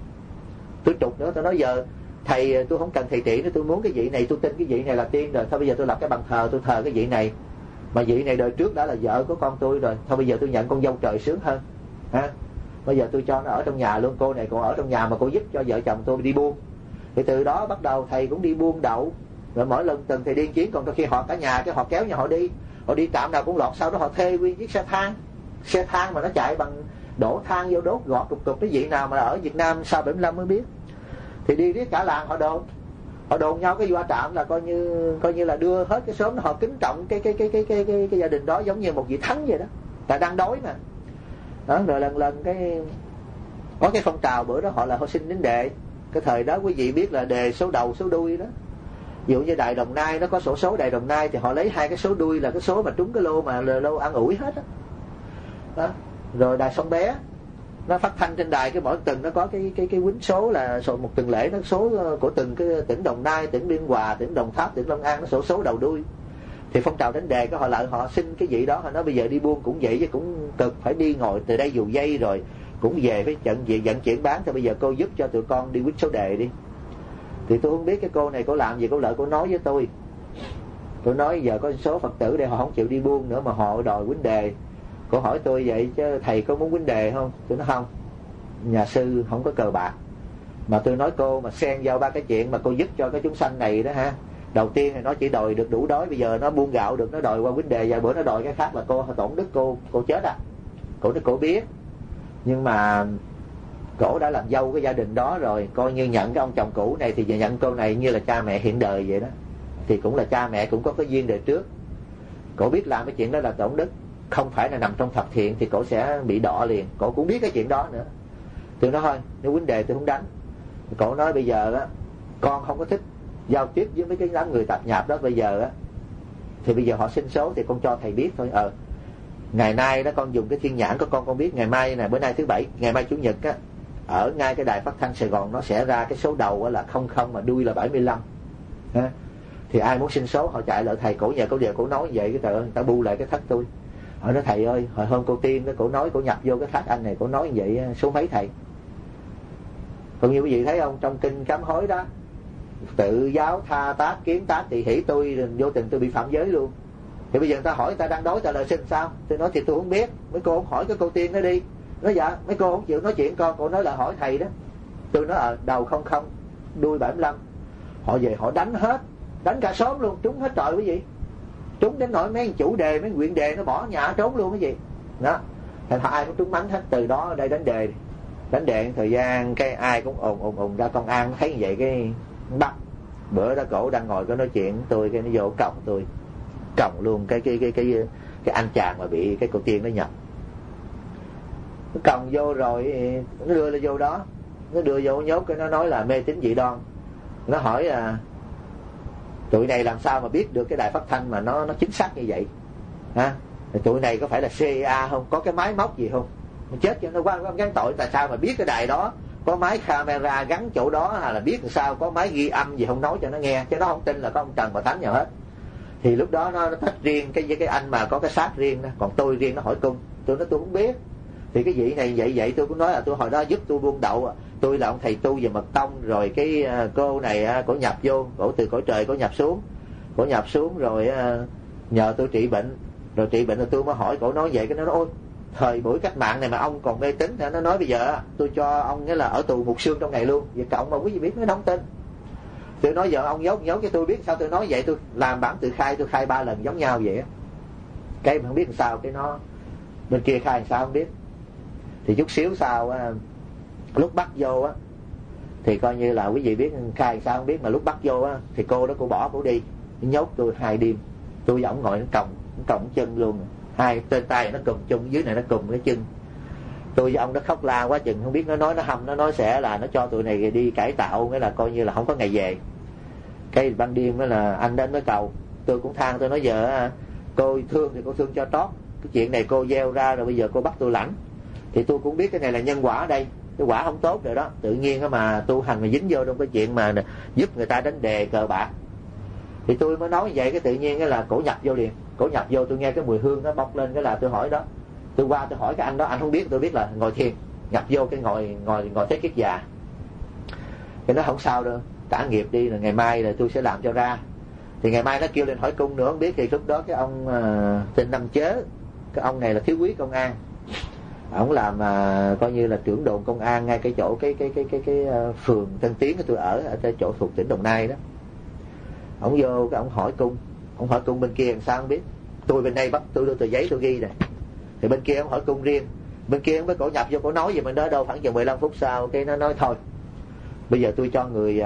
Speaker 1: tôi trục nữa. Tôi nói giờ thầy tôi không cần thầy trị nữa, tôi muốn cái vị này, tôi tin cái vị này là tiên rồi, thôi bây giờ tôi lập cái bàn thờ tôi thờ cái vị này, mà vị này đời trước đã là vợ của con tôi rồi, thôi bây giờ tôi nhận con dâu trời sướng hơn ha. Bây giờ tôi cho nó ở trong nhà luôn, cô này cô ở trong nhà mà cô giúp cho vợ chồng tôi đi buôn. Thì từ đó bắt đầu thầy cũng đi buôn đậu. Rồi mỗi lần từng thầy điên chiến, còn đôi khi họ cả nhà cái họ kéo nhau họ đi trạm nào cũng lọt. Sau đó họ thuê nguyên chiếc xe thang mà nó chạy bằng đổ than vô đốt gọt cục cái vị nào mà ở Việt Nam sau 75 mới biết. Thì đi riết cả làng họ đồn nhau cái qua trạm là coi như là đưa hết cái xóm, họ kính trọng cái gia đình đó giống như một vị thánh vậy đó, tại đang đói mà đó. Rồi lần cái có cái phong trào bữa đó họ là họ xin đến đề. Cái thời đó quý vị biết là đề số đầu số đuôi đó. Ví dụ như Đài Đồng Nai nó có sổ số Đài Đồng Nai thì họ lấy 2 cái số đuôi là cái số mà trúng cái lô mà lô ăn ủi hết đó. Rồi Đài Sông Bé nó phát thanh trên đài, cái mỗi tuần nó có cái quýnh số là một tuần lễ, nó số của từng cái tỉnh Đồng Nai, tỉnh Biên Hòa, tỉnh Đồng Tháp, tỉnh Long An, nó số đầu đuôi. Thì phong trào đánh đề có họ lại họ xin cái vị đó, họ nói bây giờ đi buôn cũng vậy chứ cũng cực, phải đi ngồi từ đây Dù Dây rồi cũng về phải vận chuyển bán, thì bây giờ cô giúp cho tụi con đi quýnh số đề đi. Thì tôi không biết cái cô này cô làm gì, cô lợi cô nói với tôi nói giờ có số Phật tử đây họ không chịu đi buôn nữa mà họ đòi quýnh đề. Cô hỏi tôi vậy chứ thầy có muốn quýnh đề không? Tôi nói không, nhà sư không có cờ bạc. Mà tôi nói cô mà xen vào 3 cái chuyện mà cô giúp cho cái chúng sanh này đó ha. Đầu tiên thì nó chỉ đòi được đủ đói, bây giờ nó buôn gạo được, nó đòi qua quýnh đề, vài bữa nó đòi cái khác là cô tổn đức cô chết à. Cổ biết. Nhưng mà cổ đã làm dâu cái gia đình đó rồi, coi như nhận cái ông chồng cũ này thì nhận cô này như là cha mẹ hiện đời vậy đó. Thì cũng là cha mẹ cũng có cái duyên đời trước. Cổ biết làm cái chuyện đó là tổn đức, không phải là nằm trong thập thiện thì cổ sẽ bị đọa liền. Cổ cũng biết cái chuyện đó nữa. Tôi nói thôi, nếu quýnh đề tôi không đánh. Cổ nói bây giờ á, con không có thích giao tiếp với mấy cái đám người tạp nhạp đó bây giờ á. Thì bây giờ họ xin số thì con cho thầy biết thôi. Ngày nay đó con dùng cái thiên nhãn của con biết ngày mai nè, bữa nay thứ bảy, ngày mai chủ nhật á, ở ngay cái đài phát thanh Sài Gòn nó sẽ ra cái số đầu là 00 mà đuôi là 75 ha. Thì ai muốn xin số họ chạy lại thầy, cổ nhờ cổ điều cổ nói vậy, cái trời ơi, người ta bu lại cái thắt tôi. Họ nói thầy ơi, hồi hôm cô Tiên đó cổ nói, cổ nhập vô cái thắt anh này, cổ nói như vậy số mấy thầy. Còn như quý vị thấy không, trong kinh Sám Hối đó, tự giáo tha tác kiến tác tỳ hỷ, tôi vô tình tôi bị phạm giới luôn. Thì bây giờ người ta hỏi, người ta đang đối ta lời xin sao? Tôi nói thì tôi không biết, mấy cô không hỏi cái cô Tiên đó đi. Nói dạ, mấy cô không chịu nói chuyện con, cô nói là hỏi thầy đó. Tôi nói đầu 00 đuôi 75. Họ về họ đánh hết, đánh cả xóm luôn, trúng hết trời quý vị. Trúng đến nỗi mấy chủ đề, mấy quyện đề nó bỏ nhà trốn luôn cái gì đó. Thành ai cũng trúng mánh hết. Từ đó ở đây đánh đề thời gian cái ai cũng ồn ra công an thấy như vậy cái bắt. Bữa đó cổ đang ngồi có nói chuyện tôi, cái nó vô còng tôi, còng luôn cái anh chàng mà bị cái cô Tiên nó nhập. Nó còng vô rồi nó đưa lên vô đó, nó đưa vô nhốt, cái nó nói là mê tín dị đoan. Nó hỏi tụi này làm sao mà biết được cái đài phát thanh mà nó chính xác như vậy ha? Tụi này có phải là CIA không, có cái máy móc gì không? Chết cho nó quan gắn tội. Tại sao mà biết cái đài đó có máy camera gắn chỗ đó, hay là biết làm sao có máy ghi âm gì không nói cho nó nghe, chứ nó không tin là có ông Trần bà Thánh nào hết. Thì lúc đó nó tách riêng cái anh mà có cái xác riêng đó, còn tôi riêng nó hỏi cung. Tôi nói tôi không biết. Thì cái vị này vậy tôi cũng nói là tôi hồi đó giúp tôi buôn đậu, tôi là ông thầy tu về mật tông, rồi cái cô này cổ nhập vô, cổ từ cõi trời cổ nhập xuống rồi nhờ tôi trị bệnh, rồi tôi mới hỏi cổ nói vậy. Cái nó nói ôi, thời buổi cách mạng này mà ông còn mê tín. Nó nói bây giờ tôi cho ông nghĩa là ở tù một xương trong ngày luôn. Vậy cộng mà quý vị biết nó không tin. Tôi nói giờ ông giấu cho tôi biết sao. Tôi nói vậy, tôi làm bản tự khai, tôi khai 3 lần giống nhau vậy. Cái mà không biết làm sao, cái nó bên kia khai làm sao không biết. Thì chút xíu sau lúc bắt vô thì coi như là quý vị biết khai sao không biết, mà lúc bắt vô thì cô đó cô bỏ cô đi, nhốt tôi 2 đêm. Tôi với ổng ngồi nó còng chân luôn, hai tên tay nó cùm chung, dưới này nó cùm cái chân. Tôi với ông nó khóc la quá chừng, không biết nó nói nó hâm, nó nói sẽ là nó cho tụi này đi cải tạo, nghĩa là coi như là không có ngày về. Cái ban đêm đó là anh đến mới cầu, tôi cũng than, tôi nói giờ cô thương thì cô thương cho trót, cái chuyện này cô gieo ra rồi bây giờ cô bắt tôi lãnh. Thì tôi cũng biết cái này là nhân quả đây, cái quả không tốt rồi đó. Tự nhiên mà tu hành mà dính vô trong cái chuyện mà giúp người ta đánh đề cờ bạc. Thì tôi mới nói như vậy, cái tự nhiên cái là cổ nhập vô liền. Cổ nhập vô tôi nghe cái mùi hương nó bốc lên, cái là tôi hỏi đó. Tôi qua tôi hỏi cái anh đó, anh không biết, tôi biết là ngồi thiền. Nhập vô cái ngồi thế kiết già. Thì nó không sao đâu, cả nghiệp đi, rồi ngày mai là tôi sẽ làm cho ra. Thì ngày mai nó kêu lên hỏi cung nữa, không biết. Thì lúc đó cái ông tên Năm Chớ, cái ông này là thiếu úy công an, ổng làm coi như là trưởng đồn công an ngay cái chỗ cái phường Tân Tiến của tôi ở cái chỗ thuộc tỉnh Đồng Nai đó. Ổng vô cái ổng hỏi cung bên kia làm sao không biết. Tôi bên đây bắt tôi đưa tờ giấy tôi ghi này. Thì bên kia ổng hỏi cung riêng, bên kia ổng mới cổ nhập vô cổ nói gì mình đó đâu. Khoảng chừng 15 phút sau cái nó nói thôi, bây giờ tôi cho người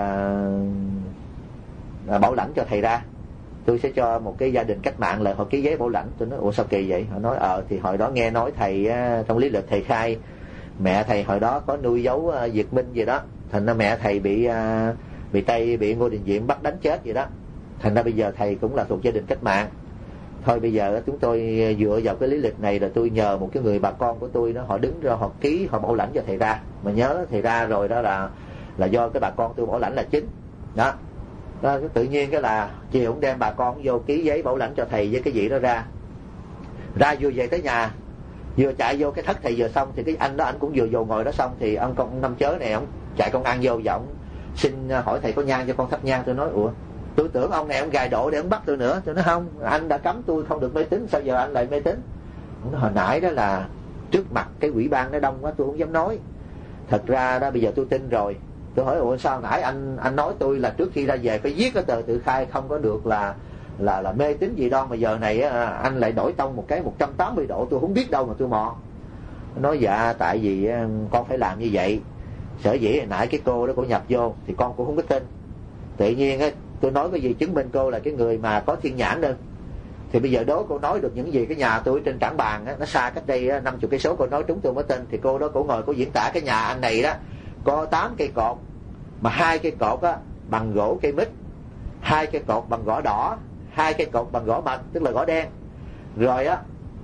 Speaker 1: bảo lãnh cho thầy ra. Tôi sẽ cho một cái gia đình cách mạng là họ ký giấy bảo lãnh. Tôi nói ủa sao kỳ vậy? Họ nói thì hồi đó nghe nói thầy trong lý lịch thầy khai mẹ thầy hồi đó có nuôi giấu Việt Minh gì đó, thành ra mẹ thầy bị Ngô Đình Diệm bắt đánh chết gì đó, thành ra bây giờ thầy cũng là thuộc gia đình cách mạng. Thôi bây giờ chúng tôi dựa vào cái lý lịch này là tôi nhờ một cái người bà con của tôi đó, họ đứng ra họ ký họ bảo lãnh cho thầy ra. Mà nhớ thầy ra rồi đó là do cái bà con tôi bảo lãnh là chính đó. Đó, tự nhiên cái là chiều cũng đem bà con vô ký giấy bảo lãnh cho thầy với cái gì đó ra vừa về tới nhà, vừa chạy vô cái thất thầy vừa xong thì cái anh đó anh cũng vừa vô ngồi đó xong thì ông con Năm Chớ này ông chạy công an vô và ông xin hỏi thầy có nhang cho con thắp nhang. Tôi nói ủa, tôi tưởng ông này ông gài độ để ông bắt tôi nữa. Tôi nói không, anh đã cấm tôi không được mê tín, sao giờ anh lại mê tín? Ông nói hồi nãy đó là trước mặt cái ủy ban nó đông quá tôi không dám nói, thật ra đó bây giờ tôi tin rồi. Tôi hỏi ủa sao nãy anh nói tôi là trước khi ra về phải viết cái tờ tự khai không có được là mê tín gì đâu, mà giờ này anh lại đổi tông một cái 180 độ, tôi không biết đâu mà tôi mò. Nói dạ tại vì con phải làm như vậy, sở dĩ hồi nãy cái cô đó cô nhập vô thì con cũng không có tin. Tự nhiên tôi nói cái gì chứng minh cô là cái người mà có thiên nhãn đơn. Thì bây giờ đố cô nói được những gì, cái nhà tôi trên Trảng Bàng nó xa cách đây 50 cây số, cô nói trúng tôi mới tin. Thì cô đó cô ngồi cô diễn tả cái nhà anh này đó có 8 cây cột, mà 2 cây cột bằng gỗ cây mít, 2 cây cột bằng gỗ đỏ, 2 cây cột bằng gỗ mật tức là gỗ đen, rồi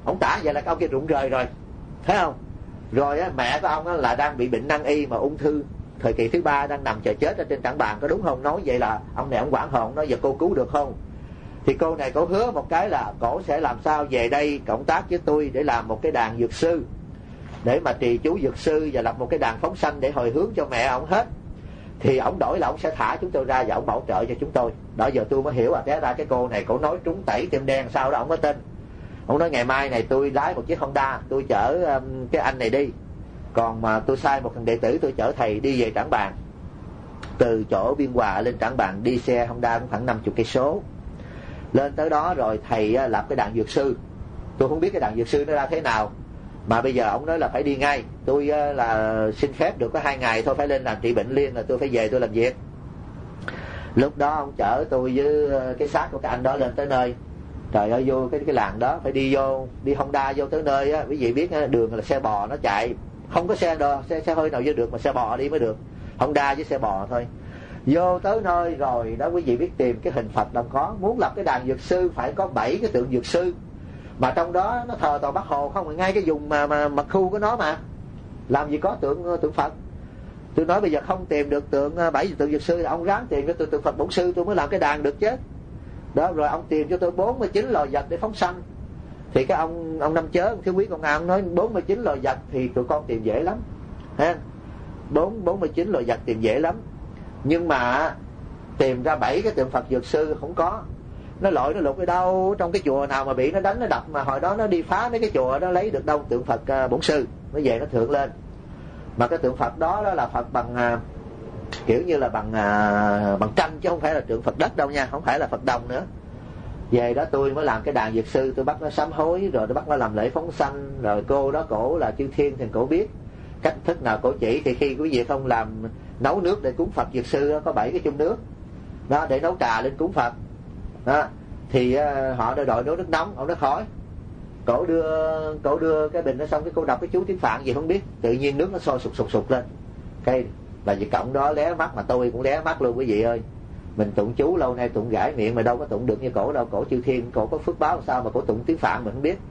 Speaker 1: Ông tả vậy là cái ông kia rụng rời rồi, thấy không? Rồi á, mẹ của ông á là đang bị bệnh nan y mà ung thư thời kỳ thứ 3, đang nằm chờ chết ở trên tảng bàn, có đúng không? Nói vậy là ông này ông quản hồn, nói giờ cô cứu được không? Thì cô này cổ hứa một cái là cổ sẽ làm sao về đây cộng tác với tôi để làm một cái đàn dược sư, để mà trì chú dược sư và lập một cái đàn phóng sanh để hồi hướng cho mẹ ông hết. Thì ông đổi là ông sẽ thả chúng tôi ra và ông bảo trợ cho chúng tôi. Đó giờ tôi mới hiểu té ra cái cô này cổ nói trúng tẩy tim đen, sau đó ông mới tin. Ông nói ngày mai này tôi lái một chiếc Honda, tôi chở cái anh này đi, còn mà tôi sai một thằng đệ tử tôi chở thầy đi về Trảng Bàng. Từ chỗ Biên Hòa lên Trảng Bàng đi xe Honda cũng khoảng 50 cây số. Lên tới đó rồi thầy lập cái đàn dược sư. Tôi không biết cái đàn dược sư nó ra thế nào, mà bây giờ ông nói là phải đi ngay. Tôi là xin phép được có 2 ngày thôi, phải lên làm trị bệnh liền là tôi phải về tôi làm việc. Lúc đó ông chở tôi với cái xác của cái anh đó lên tới nơi. Trời ơi, vô cái làng đó phải đi Honda vô tới nơi á, quý vị biết đường là xe bò nó chạy, không có xe hơi nào vô được, mà xe bò đi mới được, Honda với xe bò thôi. Vô tới nơi rồi đó, quý vị biết tìm cái hình Phật đâu có. Muốn lập cái đàn dược sư phải có 7 cái tượng dược sư, mà trong đó nó thờ toàn Bác Hồ không, ngay cái vùng mà mật khu của nó mà làm gì có tượng Phật. Tôi nói bây giờ không tìm được 7 tượng dược sư thì ông ráng tìm cái tượng Phật Bổn Sư tôi mới làm cái đàn được chứ. Đó, rồi ông tìm cho tôi 49 loài vật để phóng sanh. Thì cái ông Năm Chớ, ông Thiếu Quý Công An, ông nói 49 loài vật thì tụi con tìm dễ lắm ha. 49 loài vật tìm dễ lắm, nhưng mà tìm ra 7 cái tượng Phật dược sư không có. Nó lội nó lục ở đâu trong cái chùa nào mà bị nó đánh nó đập, mà hồi đó nó đi phá mấy cái chùa đó lấy được đâu tượng Phật Bổn Sư. Nó về nó thượng lên, mà cái tượng Phật đó là Phật bằng kiểu như là bằng tranh, chứ không phải là tượng Phật đất đâu nha, không phải là Phật đồng nữa. Về đó tôi mới làm cái đàn dược sư, tôi bắt nó sám hối, rồi tôi bắt nó làm lễ phóng sanh. Rồi cô đó cổ là chư thiên thì cổ biết cách thức nào cổ chỉ. Thì khi quý vị không làm nấu nước để cúng Phật dược sư, có 7 cái chung nước đó để nấu trà lên cúng Phật đó, thì họ đòi nấu nước nóng, ông nó khỏi. Cổ đưa cái bình nó xong, cái cô đọc cái chú tiếng Phạn gì không biết, tự nhiên nước nó sôi sục lên. Cái bà Việt Cộng đó lé mắt, mà tôi cũng lé mắt luôn quý vị ơi. Mình tụng chú lâu nay tụng gãi miệng mà đâu có tụng được như cổ đâu. Cổ chư thiên, cổ có phước báo làm sao mà cổ tụng tiếng Phạn mình không biết.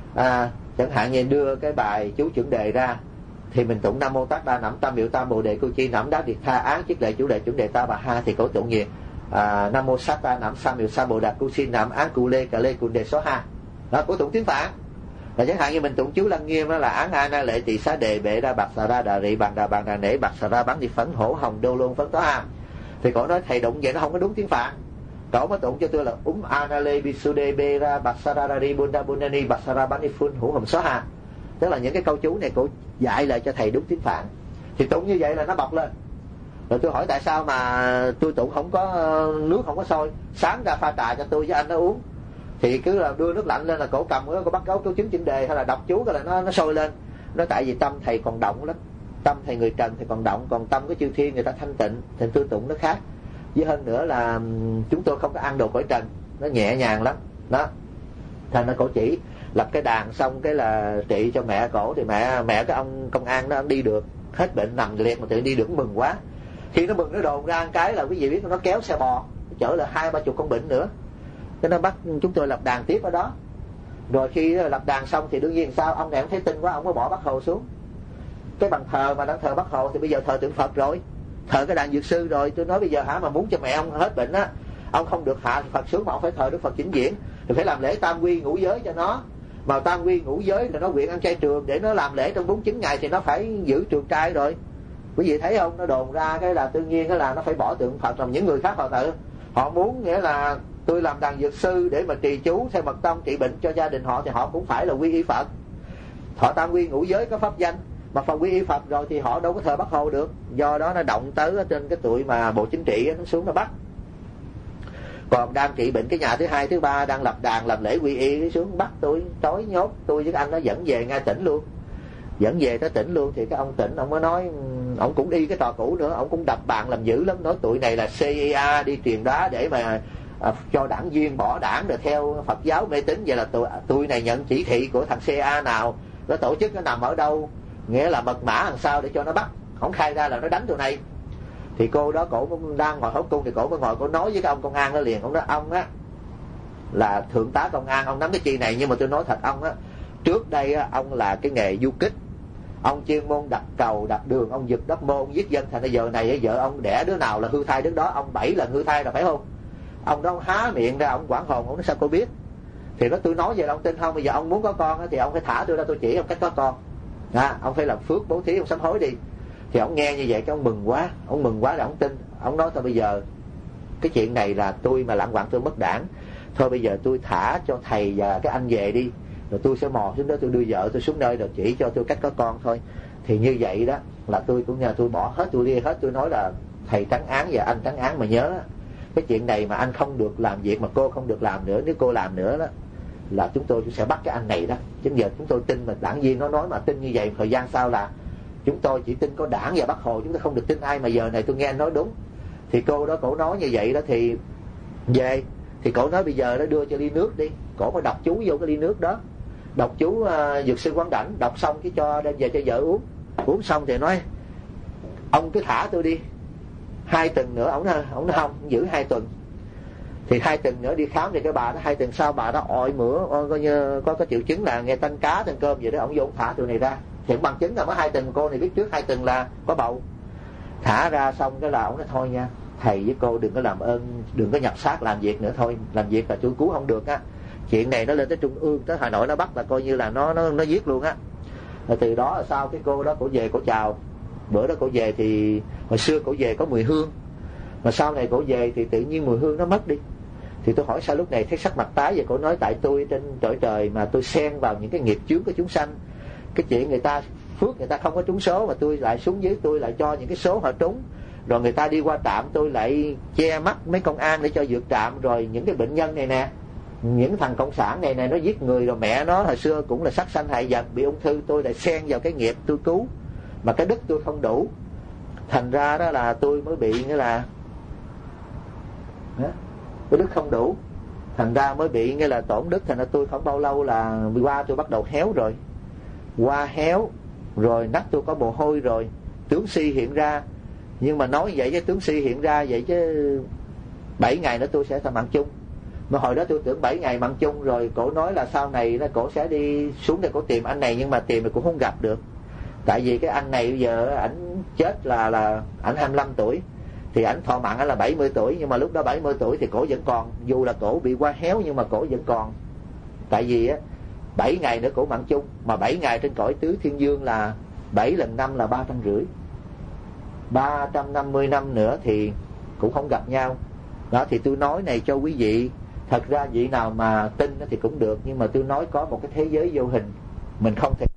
Speaker 1: Chẳng hạn như đưa cái bài chú chuẩn đề ra thì mình tụng Nam Mô Tát Đa Nẵm Tam Miệu Tam Bồ Đề Cô Chi Nẵm Đá Việt Tha Án Chiết Lệ Chủ Đề Chuẩn Đề Ta Bà Ha, thì cổ tụng gì Nam Mô Sát Ta Nẵm Sam Miệu Sa Bồ Đạt Cô Chi Nẵm Án Cụ Lê Cà Lê Cùn Đề Số Ha. Đó, cổ tụng tiếng Phạn. Là chẳng hạn như mình tụng chú Lăng Nghiêm đó là Án A Na Lệ Tỳ Xá Đề Bệ Đa Bạc Xà Ra Đà Rị Bàn Đà Nể Bạc Xà Ra Bán Đi Phấn Hổ Hồng Đô Lôn Phấn Tó Ha. Thì cổ nói thầy đụng vậy nó không có đúng tiếng Phạn. Cổ mới tụng cho tôi là Anale Bisude Bera Basarari Bunda Bundani Basara Banifun Hữu Hồng Xó Ha. Tức là những cái câu chú này cổ dạy lại cho thầy đúng tiếng Phạn. Thì tụng như vậy là nó bọc lên. Rồi tôi hỏi tại sao mà tôi tụng không có nước không có sôi. Sáng ra pha trà cho tôi với anh nó uống. Thì cứ là đưa nước lạnh lên là cổ cầm cổ bắt câu chứng chỉnh đề hay là đọc chú cái là nó sôi lên. Nó tại vì tâm thầy còn động lắm. Tâm thầy người trần thì còn động, còn tâm của chư thiên người ta thanh tịnh thì tôi tụng nó khác. Với hơn nữa là chúng tôi không có ăn đồ cõi trần, nó nhẹ nhàng lắm đó. Thành nó cổ chỉ lập cái đàn xong cái là trị cho mẹ cổ. Thì mẹ cái ông công an nó đi được, hết bệnh nằm liệt mà tự đi được mừng quá. Khi nó mừng nó đồn ra một cái là quý vị biết nó kéo xe bò chở lại 20-30 con bệnh nữa. Cho nên bắt chúng tôi lập đàn tiếp ở đó. Rồi khi lập đàn xong thì đương nhiên sao ông này ông thấy tin quá, ông có bỏ Bác Hồ xuống. Cái bàn thờ mà đang thờ Bác Hồ thì bây giờ thờ tượng Phật rồi, thờ cái đàn dược sư rồi. Tôi nói bây giờ mà muốn cho mẹ ông hết bệnh á, ông không được hạ Phật xuống mà ông phải thờ Đức Phật vĩnh viễn, thì phải làm lễ tam quy ngũ giới cho nó. Mà tam quy ngũ giới là nó nguyện ăn chay trường, để nó làm lễ trong 49 ngày thì nó phải giữ trường trai rồi. Quý vị thấy không, nó đồn ra cái là tự nhiên là nó phải bỏ tượng Phật. Làm những người khác họ muốn nghĩa là tôi làm đàn dược sư để mà trì chú theo mật tông trị bệnh cho gia đình họ, thì họ cũng phải là quy y Phật. Họ tam quy ngũ giới có pháp danh, mà Phật quy y Phật rồi thì họ đâu có thờ Bác Hồ được. Do đó nó động tới trên cái tụi mà Bộ Chính trị nó xuống nó bắt. Còn đang trị bệnh cái nhà thứ 2, thứ 3 đang lập đàn làm lễ quy y xuống bắt tôi, tối nhốt tôi với cái anh nó dẫn về ngay tỉnh luôn. Dẫn về tới tỉnh luôn thì cái ông tỉnh ông mới nói, ông cũng đi cái trò cũ nữa, ông cũng đập bàn làm dữ lắm, nói tụi này là CIA đi truyền đá để mà cho đảng viên bỏ đảng rồi theo Phật giáo mê tín. Vậy là tụi này nhận chỉ thị của thằng CIA nào, nó tổ chức nó nằm ở đâu, nghĩa là mật mã làm sao để cho nó bắt, không khai ra là nó đánh tụi này. Thì cô đó cổ đang ngồi hậu cung thì cổ mới ngồi cổ nói với cái ông công an đó liền. Ông nói ông á là thượng tá công an, ông nắm cái chi này, nhưng mà tôi nói thật ông á Trước đây ông là cái nghề du kích, ông chuyên môn đặt cầu đặt đường, ông giật đất môn, ông giết dân. Thành ra giờ này vợ ông đẻ đứa nào là hư thai đứa đó, ông 7 lần hư thai rồi phải không? Ông đó ông há miệng ra ông quảng hồn, ông nói sao cô biết? Thì tôi nói về ông tin không? Bây giờ ông muốn có con thì ông phải thả tôi ra, tôi chỉ ông cách có con. Ông phải làm phước bố thí, ông sám hối đi. Thì ông nghe như vậy cái ông mừng quá là ông tin. Ông nói thôi bây giờ cái chuyện này là tôi mà lạng quạng tôi mất đảng, thôi bây giờ tôi thả cho thầy và cái anh về đi, rồi tôi sẽ mò xuống đó, tôi đưa vợ tôi xuống nơi rồi chỉ cho tôi cách có con thôi. Thì như vậy đó là tôi cũng nhờ tôi bỏ hết, tôi lia hết, tôi nói là thầy trắng án và anh trắng án, mà nhớ cái chuyện này mà anh không được làm việc, mà cô không được làm nữa, nếu cô làm nữa đó là chúng tôi sẽ bắt cái anh này đó. Chứ giờ chúng tôi tin mà đảng viên nó nói mà tin như vậy, thời gian sau là chúng tôi chỉ tin có đảng và Bác Hồ, chúng tôi không được tin ai. Mà giờ này tôi nghe anh nói đúng. Thì cô đó cổ nói như vậy đó thì về, thì cổ nói bây giờ nó đưa cho ly nước đi, cổ mới đọc chú vô cái ly nước đó, đọc chú Dược Sư Quán Đảnh, đọc xong cái cho đem về cho vợ uống xong thì nói ông cứ thả tôi đi 2 tuần nữa. Ổng nói không, giữ 2 tuần. Thì 2 tuần nữa đi khám thì cái bà đó 2 tuần sau bà đó ọi mửa, coi như có triệu chứng là nghe tanh cá tanh cơm vậy đó. Ổng vô ổng thả tụi này ra, thì bằng chứng là mới 2 tuần. Cô này biết trước 2 tuần là có bầu. Thả ra xong cái là ổng nói thôi nha, thầy với cô đừng có làm ơn, đừng có nhập xác làm việc nữa, thôi làm việc là tôi cứu không được á. Chuyện này nó lên tới Trung ương, tới Hà Nội nó bắt là coi như là nó giết luôn á. Rồi từ đó là sau cái cô đó cổ về cổ chào. Bữa đó cổ về thì hồi xưa cổ về có mùi hương, mà sau này cổ về thì tự nhiên mùi hương nó mất đi. Thì tôi hỏi sao lúc này thấy sắc mặt tái vậy? Cổ nói tại tôi trên cõi trời mà tôi xen vào những cái nghiệp chướng của chúng sanh. Cái chuyện người ta phước người ta không có trúng số, mà tôi lại xuống dưới tôi lại cho những cái số họ trúng. Rồi người ta đi qua trạm tôi lại che mắt mấy công an để cho vượt trạm. Rồi những cái bệnh nhân này nè, những thằng cộng sản này nó giết người, rồi mẹ nó hồi xưa cũng là sát sanh hại vật, bị ung thư, tôi lại xen vào cái nghiệp tôi cứu, mà cái đức tôi không đủ. Thành ra đó là tôi mới bị nghĩa là cái đức không đủ, thành ra mới bị nghĩa là tổn đức. Thành ra tôi không bao lâu là qua tôi bắt đầu héo rồi, qua héo rồi nách tôi có mồ hôi rồi, tướng si hiện ra. Nhưng mà nói vậy chứ tướng si hiện ra vậy chứ 7 ngày nữa tôi sẽ thành mạng chung. Mà hồi đó tôi tưởng 7 ngày mạng chung rồi. Cổ nói là sau này nó cổ sẽ đi xuống để cổ tìm anh này, nhưng mà tìm thì cũng không gặp được. Tại vì cái anh này bây giờ ảnh chết là ảnh 25 tuổi, thì ảnh thọ mạng ảnh là 70 tuổi. Nhưng mà lúc đó 70 tuổi thì cổ vẫn còn, dù là cổ bị qua héo nhưng mà cổ vẫn còn. Tại vì 7 ngày nữa cổ mạng chung, mà 7 ngày trên cõi tứ thiên dương là 7 lần 5 là 350, 350 năm nữa thì cũng không gặp nhau. Đó thì tôi nói này cho quý vị. Thật ra vị nào mà tin thì cũng được, nhưng mà tôi nói có một cái thế giới vô hình mình không thể